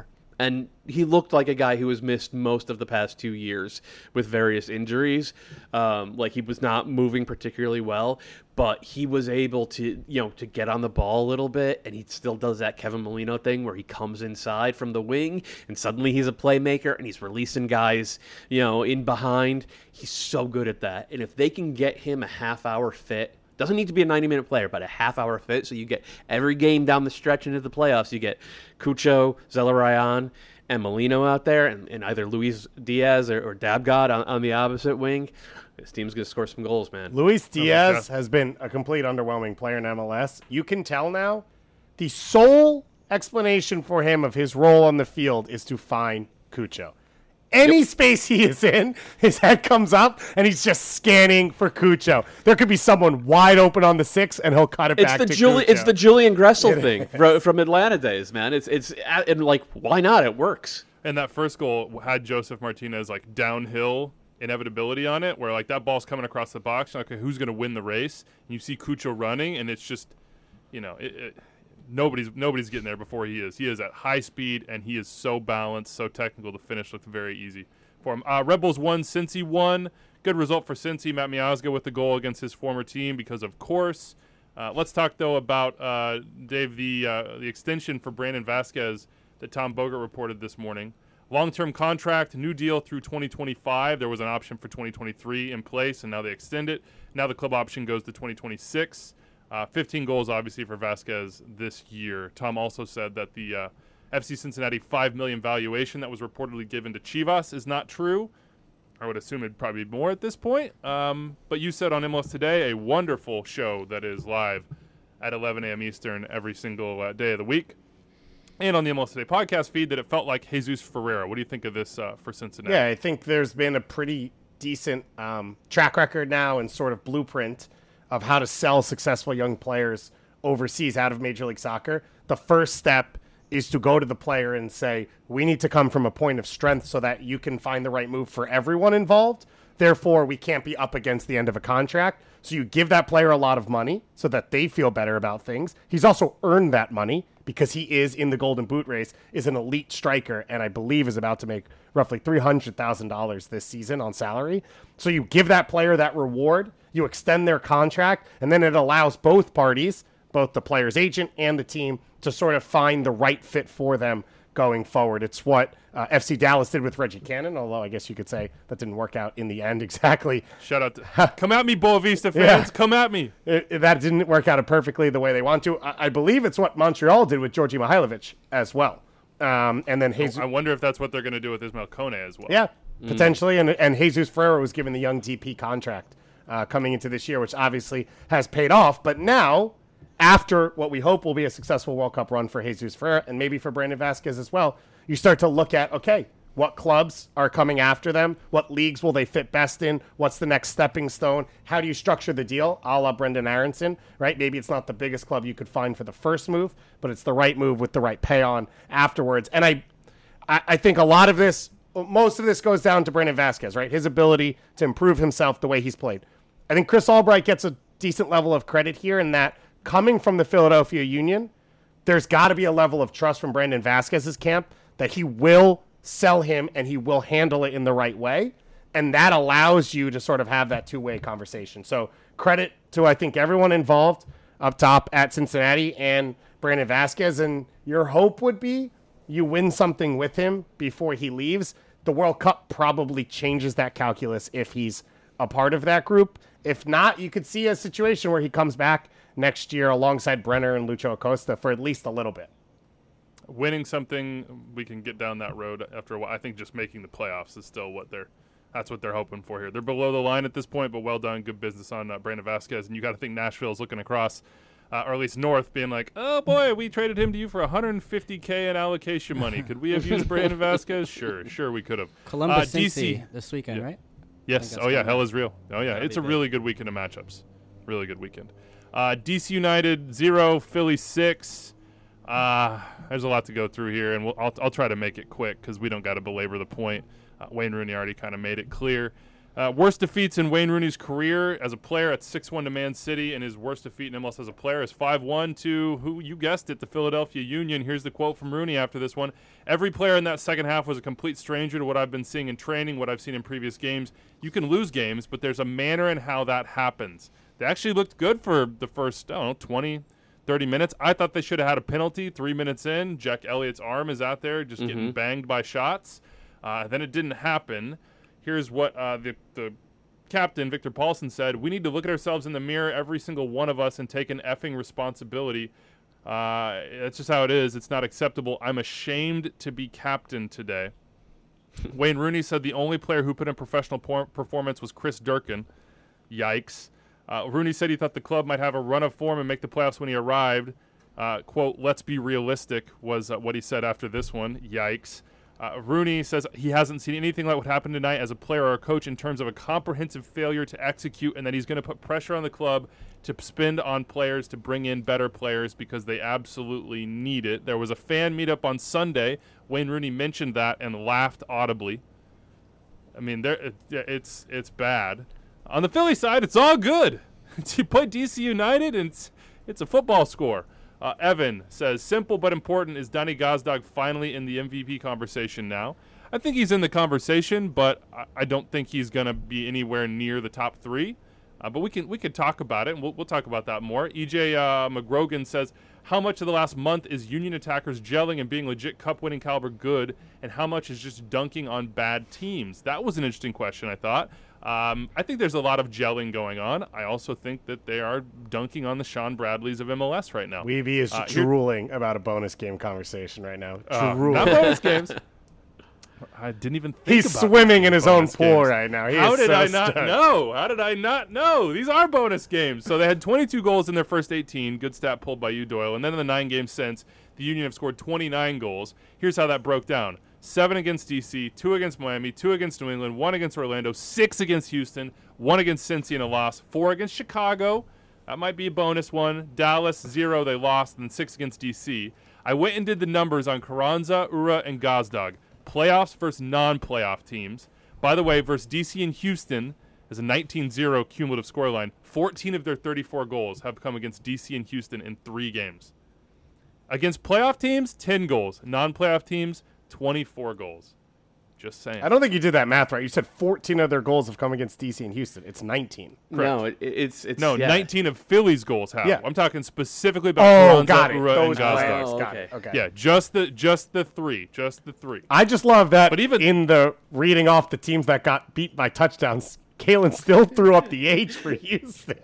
And he looked like a guy who was missed most of the past two years with various injuries. Um, like he was not moving particularly well, but he was able to, you know, to get on the ball a little bit. And he still does that Kevin Molino thing where he comes inside from the wing and suddenly he's a playmaker and he's releasing guys, you know, in behind. He's so good at that. And if they can get him a half hour fit, doesn't need to be a ninety-minute player, but a half-hour fit, so you get every game down the stretch into the playoffs. You get Cucho, Zelarayan, and Molino out there, and, and either Luis Diaz or, or Dabgod on, on the opposite wing. This team's going to score some goals, man. Luis Diaz has been a complete underwhelming player in M L S. You can tell now the sole explanation for him of his role on the field is to find Cucho. Any yep. space he is in, his head comes up, and he's just scanning for Cucho. There could be someone wide open on the six, and he'll cut it it's back the to Juli- Cucho. It's the Julian Gressel thing from, from Atlanta days, man. It's it's and like, why not? It works. And that first goal had Joseph Martinez like downhill inevitability on it, where like that ball's coming across the box. Okay, who's going to win the race? And you see Cucho running, and it's just, you know, it, it, nobody's nobody's getting there before he is. He is at high speed, and he is so balanced, so technical. The finish looked very easy for him. Uh, Red Bulls won, Cincy won. Good result for Cincy. Matt Miazga with the goal against his former team because of course. Uh, let's talk though about uh, Dave the uh, the extension for Brandon Vasquez that Tom Bogert reported this morning. Long-term contract, new deal through twenty twenty-five. There was an option for twenty twenty-three in place, and now they extend it. Now the club option goes to twenty twenty-six. Uh, fifteen goals, obviously, for Vasquez this year. Tom also said that the uh, F C Cincinnati five million dollars valuation that was reportedly given to Chivas is not true. I would assume it'd probably be more at this point. Um, but you said on M L S Today, a wonderful show that is live at eleven a.m. Eastern every single uh, day of the week. And on the M L S Today podcast feed, that it felt like Jesus Ferreira. What do you think of this uh, for Cincinnati? Yeah, I think there's been a pretty decent um, track record now and sort of blueprint of how to sell successful young players overseas out of Major League Soccer. The first step is to go to the player and say, we need to come from a point of strength so that you can find the right move for everyone involved. Therefore, we can't be up against the end of a contract. So you give that player a lot of money so that they feel better about things. He's also earned that money because he is in the Golden Boot race, is an elite striker, and I believe is about to make roughly three hundred thousand dollars this season on salary. So you give that player that reward, you extend their contract, and then it allows both parties, both the player's agent and the team, to sort of find the right fit for them going forward. It's what uh, F C Dallas did with Reggie Cannon, although I guess you could say that didn't work out in the end exactly. Shout out to come at me, Boa Vista fans. Yeah. Come at me. It, it, that didn't work out perfectly the way they want to. I, I believe it's what Montreal did with Georgi Mihailovic as well. Um, and then Jesus. I wonder if that's what they're going to do with Ismael Kone as well. Yeah, mm. potentially. And, and Jesus Ferreira was given the young D P contract uh, coming into this year, which obviously has paid off. But now, after what we hope will be a successful World Cup run for Jesus Ferreira and maybe for Brandon Vasquez as well, you start to look at, okay, what clubs are coming after them? What leagues will they fit best in? What's the next stepping stone? How do you structure the deal, a la Brendan Aronson, right? Maybe it's not the biggest club you could find for the first move, but it's the right move with the right pay on afterwards. And I, I, I think a lot of this, most of this goes down to Brandon Vasquez, right? His ability to improve himself the way he's played. I think Chris Albright gets a decent level of credit here in that coming from the Philadelphia Union, there's got to be a level of trust from Brandon Vasquez's camp that he will sell him and he will handle it in the right way. And that allows you to sort of have that two-way conversation. So credit to, I think, everyone involved up top at Cincinnati and Brandon Vasquez. And your hope would be you win something with him before he leaves. The World Cup probably changes that calculus if he's a part of that group. If not, you could see a situation where he comes back next year alongside Brenner and Lucho Acosta for at least a little bit. Winning something, we can get down that road after a while. I think just making the playoffs is still what they're that's what they're hoping for here. They're below the line at this point, but well done, good business on uh, Brandon Vasquez. And you got to think Nashville's looking across, uh, or at least north, being like, oh boy, we traded him to you for one hundred fifty K in allocation money. Could we have used Brandon Vasquez? Sure, sure we could have. Columbus uh, D C Cincy this weekend, yeah. right? Yes. Oh yeah, hell is real. Oh yeah, That'd it's a be really good weekend of matchups. Really good weekend. Uh, D C United zero, Philly six. Uh, there's a lot to go through here, and we'll, I'll, I'll try to make it quick because we don't got to belabor the point. Uh, Wayne Rooney already kind of made it clear. Uh, worst defeats in Wayne Rooney's career as a player at six one to Man City, and his worst defeat in M L S as a player is five one to, who you guessed it, the Philadelphia Union. Here's the quote from Rooney after this one. Every player in that second half was a complete stranger to what I've been seeing in training, what I've seen in previous games. You can lose games, but there's a manner in how that happens. They actually looked good for the first, I don't know, twenty, thirty minutes. I thought they should have had a penalty three minutes in. Jack Elliott's arm is out there just mm-hmm. getting banged by shots. Uh, then it didn't happen. Here's what uh, the, the captain, Victor Paulson, said. We need to look at ourselves in the mirror, every single one of us, and take an effing responsibility. Uh, that's just how it is. It's not acceptable. I'm ashamed to be captain today. Wayne Rooney said the only player who put in professional por- performance was Chris Durkin. Yikes. Uh, Rooney said he thought the club might have a run of form and make the playoffs when he arrived. Uh, quote, let's be realistic was uh, what he said after this one. Yikes. Uh, Rooney says he hasn't seen anything like what happened tonight as a player or a coach in terms of a comprehensive failure to execute, and that he's going to put pressure on the club to spend on players to bring in better players because they absolutely need it. There was a fan meetup on Sunday. Wayne Rooney mentioned that and laughed audibly. I mean, there it, it's it's bad. On the Philly side, it's all good. You play D C United, and it's, it's a football score. Uh, Evan says, simple but important, is Danny Gazdag finally in the M V P conversation now? I think he's in the conversation, but I, I don't think he's going to be anywhere near the top three. Uh, but we can we can talk about it, and we'll, we'll talk about that more. E J uh, McGrogan says, how much of the last month is Union attackers gelling and being legit cup-winning caliber good, and how much is just dunking on bad teams? That was an interesting question, I thought. Um, I think there's a lot of gelling going on. I also think that they are dunking on the Sean Bradleys of M L S right now. Weeby is uh, drooling about a bonus game conversation right now. Uh, drooling. Not bonus games. I didn't even think He's about swimming in his own bonus pool games. right now. He How is did so I not stunned. know? How did I not know? These are bonus games. So they had twenty-two goals in their first eighteen. Good stat pulled by you, Doyle. And then in the nine games since, the Union have scored twenty-nine goals. Here's how that broke down. Seven against D C, two against Miami, two against New England, one against Orlando, six against Houston, one against Cincy and a loss, four against Chicago. That might be a bonus one. Dallas, zero, they lost, and then six against D C. I went and did the numbers on Carranza, Ura, and Gazdag. Playoffs versus non-playoff teams. By the way, versus D C and Houston is a nineteen zero cumulative scoreline. fourteen of their thirty-four goals have come against D C and Houston in three games. Against playoff teams, ten goals. Non-playoff teams, twenty-four goals. Just saying. I don't think you did that math right. You said fourteen of their goals have come against D C and Houston. It's nineteen. No, it, it's it's No, yeah. nineteen of Philly's goals have. Yeah. I'm talking specifically about Oh, Carranza, got it. Ura, Those and Gazdag. players. Oh, Got okay. it. Okay. Yeah, just the just the three. Just the three. I just love that. But even- in the reading off the teams that got beat by touchdowns, Kalen still threw up the H for Houston.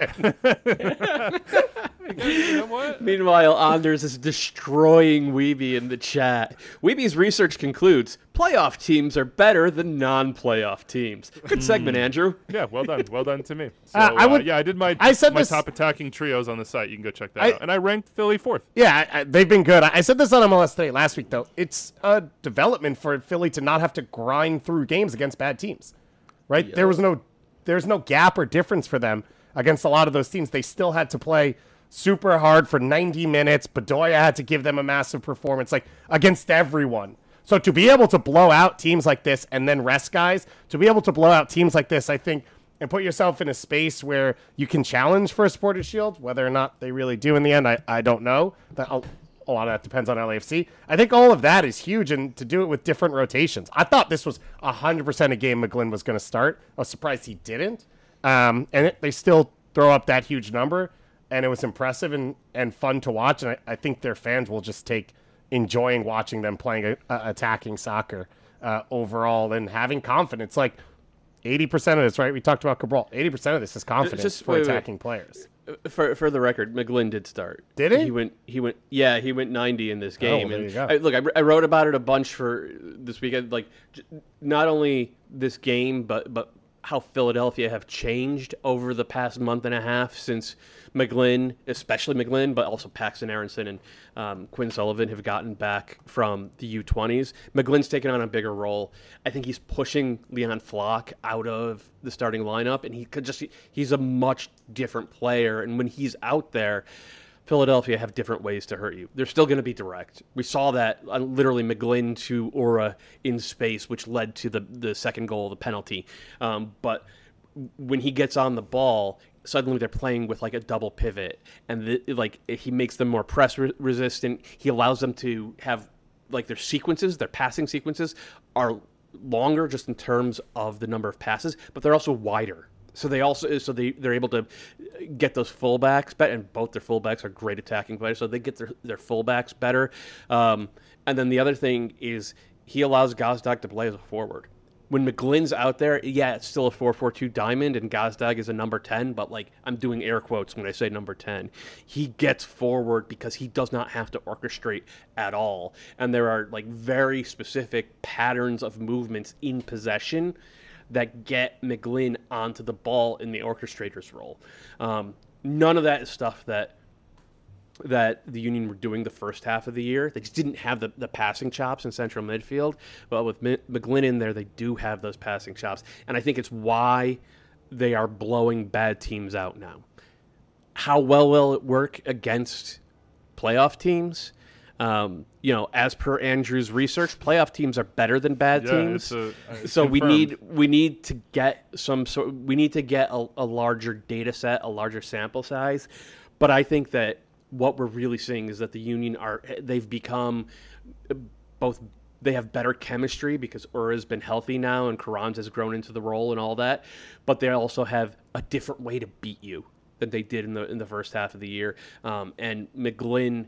You know what? Meanwhile, Anders is destroying Weeby in the chat. Weeby's research concludes playoff teams are better than non-playoff teams. Good segment, Andrew. Yeah, well done. Well done to me. So, Uh, I would- uh, yeah, I did my, I said my this- top attacking trios on the site. You can go check that I- out. And I ranked Philly fourth. Yeah, I, I, they've been good. I, I said this on M L S Today last week, though. It's a development for Philly to not have to grind through games against bad teams, right? Yeah. There was no, there's no gap or difference for them against a lot of those teams. They still had to play super hard for ninety minutes. Bedoya had to give them a massive performance, like against everyone. So to be able to blow out teams like this and then rest guys, to be able to blow out teams like this, I think, and put yourself in a space where you can challenge for a Supporters Shield, whether or not they really do in the end, I, I don't know. That a, a lot of that depends on L A F C. I think all of that is huge, and to do it with different rotations. I thought this was one hundred percent a game McGlynn was going to start. I was surprised he didn't. Um, and it, they still throw up that huge number, and it was impressive and, and fun to watch, and I, I think their fans will just take enjoying watching them playing a, a, attacking soccer uh, overall and having confidence. Like eighty percent of this, right? We talked about Cabral. eighty percent of this is confidence Just- for wait, wait. attacking players. For for the record, McGlynn did start. Did he? He went. He went. Yeah, he went ninety in this game. there and you go. I, look, I, I wrote about it a bunch for this weekend. Like, j- not only this game, but but how Philadelphia have changed over the past month and a half since McGlynn, especially McGlynn, but also Paxton Aronson and um, Quinn Sullivan have gotten back from the U twenties. McGlynn's taken on a bigger role. I think he's pushing Leon Flock out of the starting lineup, and he could just he's a much different player. And when he's out there, Philadelphia have different ways to hurt you. They're still going to be direct. We saw that uh, literally McGlynn to Ura in space, which led to the, the second goal, the penalty. Um, but when he gets on the ball, suddenly they're playing with like a double pivot, and the, like he makes them more press re- resistant. He allows them to have like their sequences, their passing sequences are longer just in terms of the number of passes, but they're also wider. So they also so they they're able to get those fullbacks better, and both their fullbacks are great attacking players, so they get their their fullbacks better. Um, and then the other thing is he allows Gazdag to play as a forward. When McGlynn's out there, yeah, it's still a four four two diamond, and Gazdag is a number ten, but like I'm doing air quotes when I say number ten. He gets forward because he does not have to orchestrate at all, and there are like very specific patterns of movements in possession that get McGlynn onto the ball in the orchestrator's role. Um, none of that is stuff that that the Union were doing the first half of the year. They just didn't have the, the passing chops in central midfield. But with McGlynn in there, they do have those passing chops. And I think it's why they are blowing bad teams out now. How well will it work against playoff teams? Um, you know, as per Andrew's research, playoff teams are better than bad Yeah, teams. it's a- it's so we confirmed. need we need to get some sort. We need to get a, a larger data set, a larger sample size. But I think that what we're really seeing is that the Union are they've become both. They have better chemistry because Ura's been healthy now and Karans has grown into the role and all that. But they also have a different way to beat you than they did in the in the first half of the year. Um, and McGlynn.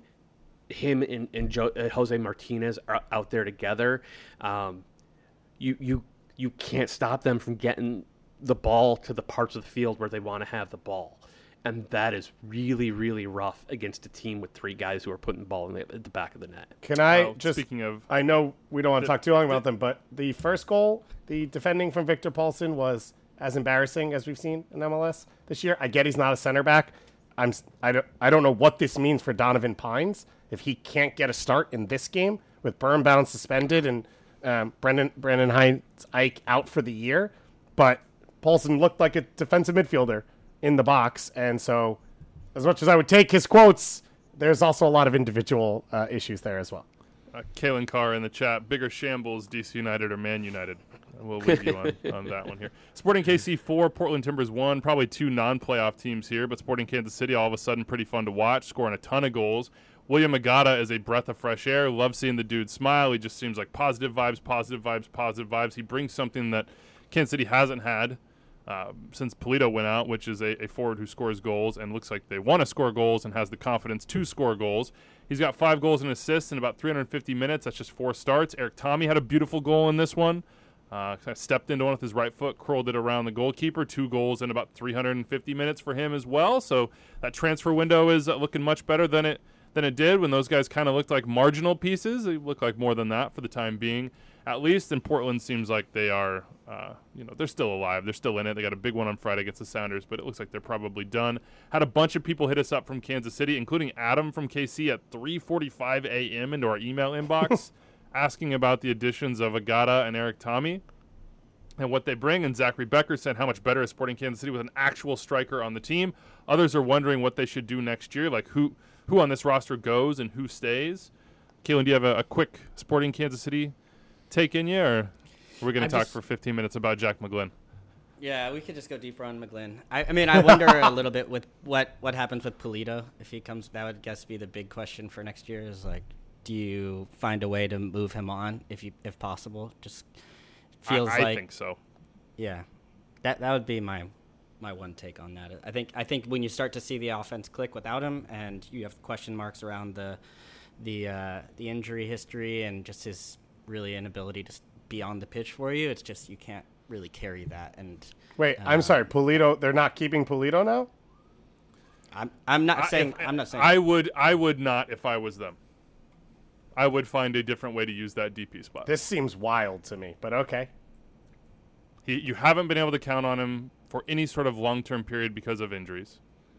Him and, and jo- uh, Jose Martinez are out there together. Um, you you you can't stop them from getting the ball to the parts of the field where they want to have the ball, and that is really really rough against a team with three guys who are putting the ball in the, at the back of the net. Can I Well, just? speaking of- I know we don't want to talk too long about them, but the first goal, the defending from Victor Paulson, was as embarrassing as we've seen in M L S this year. I get he's not a center back. I'm s- I don't I don't know what this means for Donovan Pines if he can't get a start in this game with Birnbaum suspended and um, Brendan Brandon Hines Ike out for the year. But Paulson looked like a defensive midfielder in the box, and so as much as I would take his quotes, there's also a lot of individual uh, issues there as well. Uh, Kalen Carr in the chat. Bigger shambles, D C United or Man United? We'll leave you on, on that one here. Sporting K C four, Portland Timbers one. Probably two non-playoff teams here, but Sporting Kansas City all of a sudden pretty fun to watch, scoring a ton of goals. William Agata is a breath of fresh air. Love seeing the dude smile. He just seems like positive vibes, positive vibes, positive vibes. He brings something that Kansas City hasn't had uh, since Polito went out, which is a, a forward who scores goals and looks like they want to score goals and has the confidence to score goals. He's got five goals and assists in about three hundred fifty minutes. That's just four starts. Eric Tommy had a beautiful goal in this one. Uh, kind of stepped into one with his right foot, curled it around the goalkeeper. Two goals in about three hundred fifty minutes for him as well. So that transfer window is uh, looking much better than it than it did when those guys kind of looked like marginal pieces. They look like more than that for the time being, at least. And Portland seems like they are, uh, you know, they're still alive. They're still in it. They got a big one on Friday against the Sounders, but it looks like they're probably done. Had a bunch of people hit us up from Kansas City, including Adam from K C at three forty-five a.m. into our email inbox, asking about the additions of Agata and Eric Tommy and what they bring. And Zachary Becker said how much better is Sporting Kansas City with an actual striker on the team. Others are wondering what they should do next year, like who who on this roster goes and who stays. Kaylin, do you have a, a quick Sporting Kansas City take in you, or are we going I to talk just- for fifteen minutes about Jack McGlynn? Yeah, we could just go deeper on McGlynn. I, I mean, I wonder a little bit with what, what happens with Polito if he comes. That would guess be the big question for next year. Is like, do you find a way to move him on if you if possible? Just feels I, I like think so. yeah, that that would be my my one take on that. I think I think when you start to see the offense click without him, and you have question marks around the the uh, the injury history and just his really inability to s- be on the pitch for you, it's just you can't really carry that. And Wait, uh, I'm sorry, Polito. They're not keeping Polito now. I'm I'm not I- saying if- I'm not saying I would I would not if I was them. I would find a different way to use that D P spot. This seems wild to me, but okay. He, you haven't been able to count on him for any sort of long-term period because of injuries.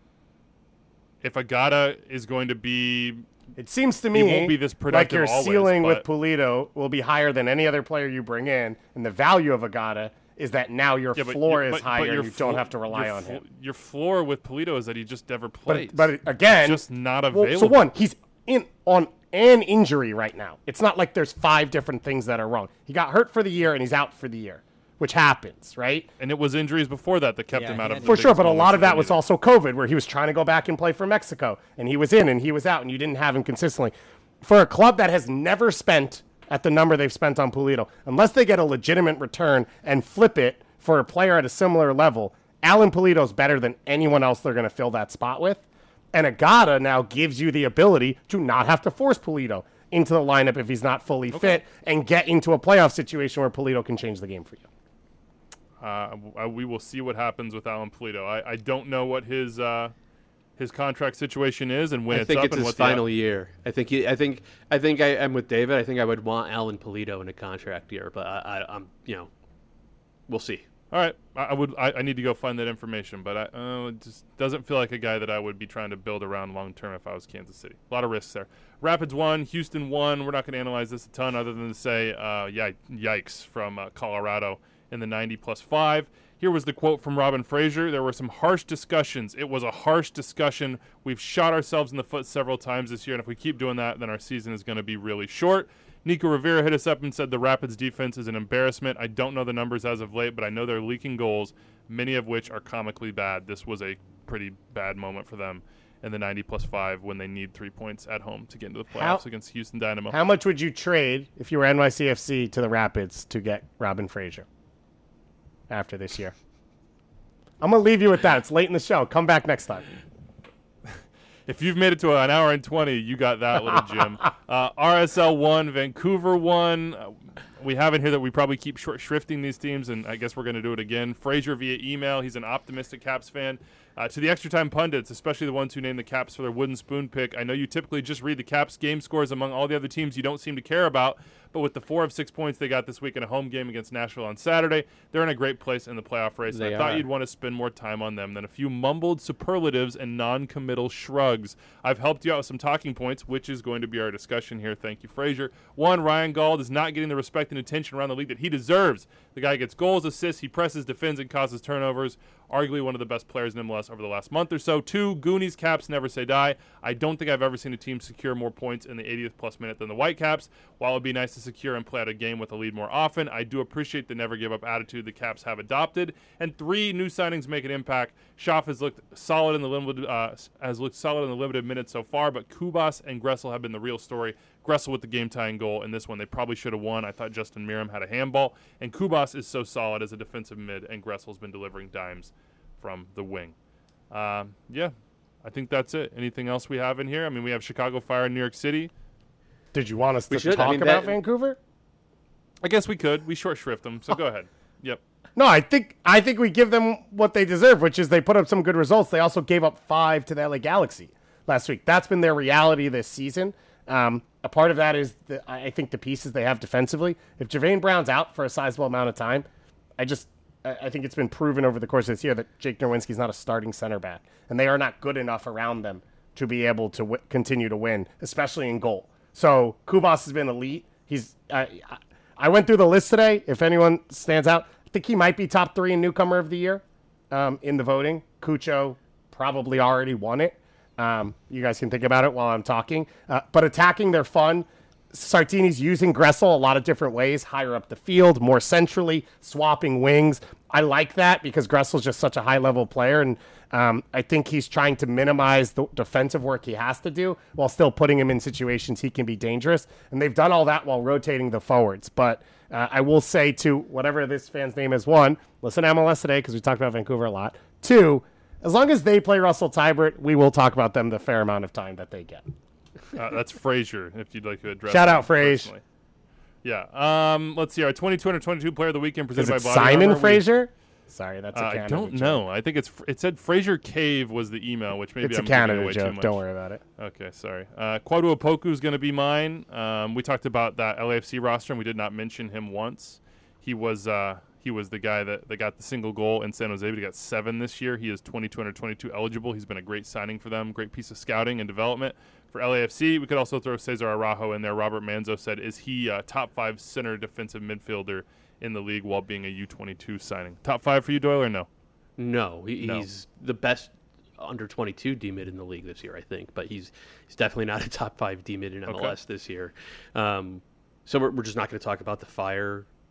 If Agata is going to be, It seems to me won't be this like productive your always, ceiling with but- Polito will be higher than any other player you bring in, and the value of Agata is that now your yeah, but floor you- is but- but higher your and you don't flo- have to rely your on flo- him. Your floor with Polito is that he just never But plays. but again, He's just not well, available. so one, he's in on an injury right now. It's not like there's five different things that are wrong. He got hurt for the year and he's out for the year, which happens, right? And it was injuries before that that kept Yeah, him he out of had the For sure, biggest but a moments lot of that the was needed. also COVID, where he was trying to go back and play for Mexico, and he was in and he was out, and you didn't have him consistently. For a club that has never spent at the number they've spent on Pulido, unless they get a legitimate return and flip it for a player at a similar level, Alan Pulido's better than anyone else they're going to fill that spot with. And Agata now gives you the ability to not have to force Pulido into the lineup if he's not fully fit and get into a playoff situation where Pulido can change the game for you. Uh, w- we will see what happens with Alan Pulido. I, I don't know what his uh, his contract situation is and when I it's think up it's and his what the final year. I think he, I think I think I am with David. I think I would want Alan Pulido in a contract year, but I, I, I'm you know, we'll see. All right, I, I would. I, I need to go find that information, but I, uh, it just doesn't feel like a guy that I would be trying to build around long term if I was Kansas City. A lot of risks there. Rapids won, Houston won. We're not going to analyze this a ton, other than to say, uh, yeah, yikes from uh, Colorado in the ninety plus five. Here was the quote from Robin Fraser. There were some harsh discussions. It was a harsh discussion. We've shot ourselves in the foot several times this year, and if we keep doing that, then our season is going to be really short. Nico Rivera hit us up and said the Rapids defense is an embarrassment. I don't know the numbers as of late, but I know they're leaking goals, many of which are comically bad. This was a pretty bad moment for them in the ninety plus five when they need three points at home to get into the playoffs How- against Houston Dynamo. How much would you trade if you were N Y C F C to the Rapids to get Robin Fraser after this year? I'm going to leave you with that. It's late in the show. Come back next time. If you've made it to an hour and twenty, you got that, little Jim. uh, R S L won, Vancouver won. Uh, we have in here that we probably keep short shrifting these teams, and I guess we're going to do it again. Frazier via email. He's an optimistic Caps fan. Uh, to the Extra Time pundits, especially the ones who name the Caps for their wooden spoon pick, I know you typically just read the Caps game scores among all the other teams you don't seem to care about, but with the four of six points they got this week in a home game against Nashville on Saturday, they're in a great place in the playoff race. And They I thought are. you'd want to spend more time on them than a few mumbled superlatives and non-committal shrugs. I've helped you out with some talking points, which is going to be our discussion here. Thank you, Frazier. One, Ryan Gauld is not getting the respect and attention around the league that he deserves. The guy gets goals, assists, he presses, defends, and causes turnovers. Arguably one of the best players in M L S over the last month or so. Two, Goonies Caps never say die. I don't think I've ever seen a team secure more points in the eightieth plus minute than the Whitecaps. While it would be nice to secure and play out a game with a lead more often, I do appreciate the never give up attitude the Caps have adopted. And three, new signings make an impact. Schaff has looked solid in the limited uh, has looked solid in the limited minutes so far, but Kubas and Gressel have been the real story. Gressel with the game-tying goal in this one. They probably should have won. I thought Justin Miram had a handball. And Kubas is so solid as a defensive mid, and Gressel's been delivering dimes from the wing. Um, yeah, I think that's it. Anything else we have in here? I mean, we have Chicago Fire in New York City. Did you want us We to should. I talk mean, about that- Vancouver? I guess we could. We short shrift them, so go ahead. Yep. No, I think I think we give them what they deserve, which is they put up some good results. They also gave up five to the L A Galaxy last week. That's been their reality this season. Um, a part of that is, the, I think, the pieces they have defensively. If Jermaine Brown's out for a sizable amount of time, I just I I think it's been proven over the course of this year that Jake Nerwinski's not a starting center back, and they are not good enough around them to be able to w- continue to win, especially in goal. So Kubas has been elite. He's I, I I went through the list today. If anyone stands out, I think he might be top three in newcomer of the year um, in the voting. Cucho probably already won it. Um, you guys can think about it while I'm talking. Uh, but attacking, they're fun. Sartini's using Gressel a lot of different ways, higher up the field, more centrally, swapping wings. I like that because Gressel's just such a high-level player, and um, I think he's trying to minimize the defensive work he has to do while still putting him in situations he can be dangerous. And they've done all that while rotating the forwards. But uh, I will say, to whatever this fan's name is, one, listen to M L S today because we talked about Vancouver a lot. Two, as long as they play Russell Tybert, we will talk about them the fair amount of time that they get. Uh, that's Frazier, if you'd like to address Shout him out, Frage. personally. Yeah. Um, let's see. Our twenty-two under twenty-two player of the weekend Is presented it by Body Simon Armor. We- Fraser? Sorry, that's a Uh, I Canada don't joke. know. I think it's it said Fraser Cave was the email, which maybe It's I'm a giving Canada away too joke. much. Don't worry about it. Okay, sorry. Uh, Kwadu Opoku is going to be mine. Um, we talked about that L A F C roster, and we did not mention him once. He was uh, he was the guy that, that got the single goal in San Jose, but he got seven this year. He is twenty-two under twenty-two eligible. He's been a great signing for them, great piece of scouting and development for L A F C. We could also throw Cesar Araujo in there. Robert Manzo said, is he a top five center defensive midfielder in the league while being a U twenty-two signing? Top five for you, Doyle, or no? No, he, No. he's the best under twenty-two D mid in the league this year, I think. But he's he's definitely not a top five D mid in M L S this year. Um, so we're, we're just not going to talk about the Fire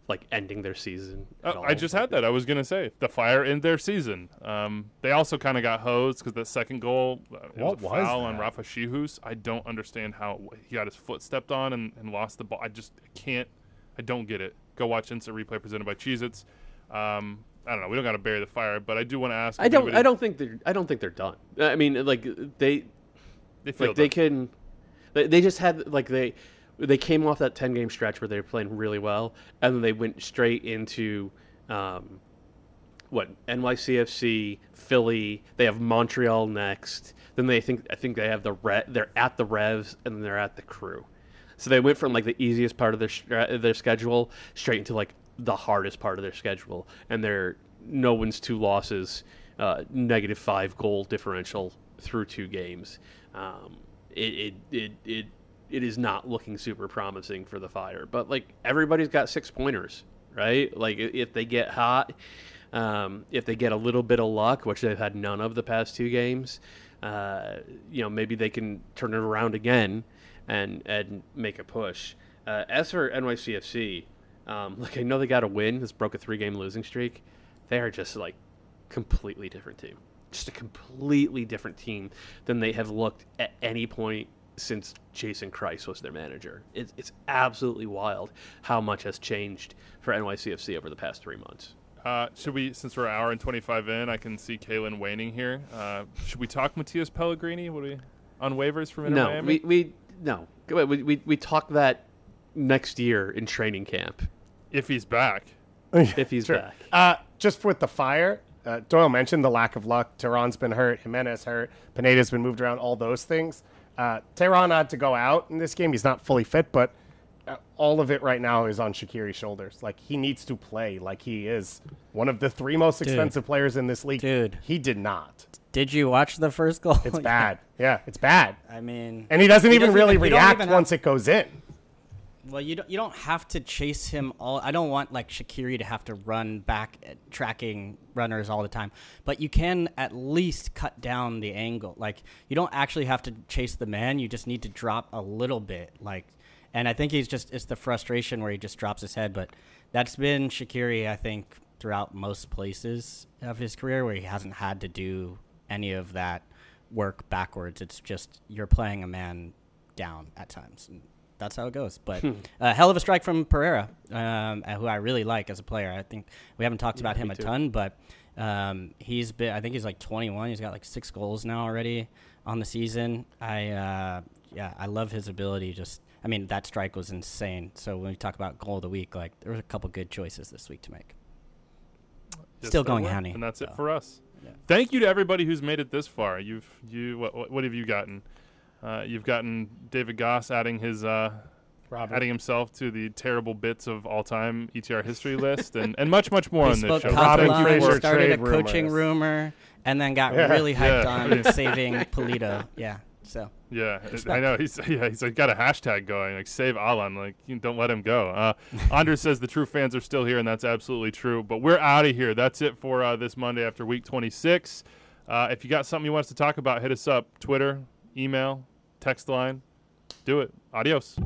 like ending their season. Oh, at all. I just had that. I was going to say the Fire in their season. Um, they also kind of got hosed because the second goal, uh, it What was a was foul that? on Rafa Shihus. I don't understand how he got his foot stepped on and, and lost the ball. I just can't. I don't get it. Go watch Instant Replay presented by Cheez-Its. Um, I don't know. We don't got to bury the fire, but I do want to ask. I if don't. anybody- I don't think they're. I don't think they're done. I mean, like they, They feel like they done. can. They, they just had like they, they came off that ten game stretch where they were playing really well, and then they went straight into, um, what N Y C F C, Philly. They have Montreal next. Then they think I think they have the Re, they're at the Revs and then they're at the Crew. So they went from like the easiest part of their stra- their schedule straight into like the hardest part of their schedule, and they're no wins, two losses, uh, negative five goal differential through two games. Um, it, it it it it is not looking super promising for the Fire, but like everybody's got six pointers, right? Like i- if they get hot, um, if they get a little bit of luck, which they've had none of the past two games, uh, you know maybe they can turn it around again and and make a push. Uh, as for N Y C F C. Um, like I know they got a win. This broke a three-game losing streak. They are just like completely different team. Just a completely different team than they have looked at any point since Jason Kreis was their manager. It's, it's absolutely wild how much has changed for N Y C F C over the past three months. Uh, should we, since we're an hour and twenty-five in, I can see Kalen waning here. Uh, should we talk Matias Pellegrini? What do we on waivers from Inter No, Miami? we, we no. Go ahead. We, we we talk that next year in training camp if he's back. if he's Sure. back. Uh, just with the Fire, uh, Doyle mentioned the lack of luck. Tehran's been hurt. Jimenez hurt. Pineda's been moved around. All those things. Uh, Tehran had to go out in this game. He's not fully fit, but uh, all of it right now is on Shaqiri's shoulders. Like, he needs to play like he is one of the three most expensive players in this league. Dude. He did not. Did you watch the first goal? It's bad. Yeah, it's bad. I mean, And he doesn't he even doesn't really even- you don't react even have- once it goes in. Well, you don't you don't have to chase him all. I don't want like Shaqiri to have to run back at tracking runners all the time, but you can at least cut down the angle. Like, you don't actually have to chase the man. You just need to drop a little bit. Like, and I think he's just it's the frustration where he just drops his head. But that's been Shaqiri, I think, throughout most places of his career where he hasn't had to do any of that work backwards. It's just you're playing a man down at times. And that's how it goes. But a uh, hell of a strike from Pereira, um, who I really like as a player. I think we haven't talked about him me a too. ton, but um, he's been. I think he's like twenty-one. He's got like six goals now already on the season. I uh, yeah, I love his ability. Just I mean, that strike was insane. So when we talk about goal of the week, like there was a couple good choices this week to make. Yes, Still there going were. Houney, And that's it so. for us. Yeah. Thank you to everybody who's made it this far. You've you what what, what have you gotten? Uh, you've gotten David Goss adding his uh, Robert. adding himself to the terrible bits of all time E T R history list, and, and much much more He on this spoke show. Robin Catalan, Fraser started a trade coaching rumors. rumor, and then got Yeah. really hyped Yeah. on saving Polito. Yeah, so. Yeah, it- I know. He's yeah, he's like got a hashtag going like save Alan, like you don't let him go. Uh, Anders says the true fans are still here, and that's absolutely true. But we're out of here. That's it for uh, this Monday after week twenty-six. Uh, if you got something you want us to talk about, hit us up. Twitter, email, text line. Do it. Adios.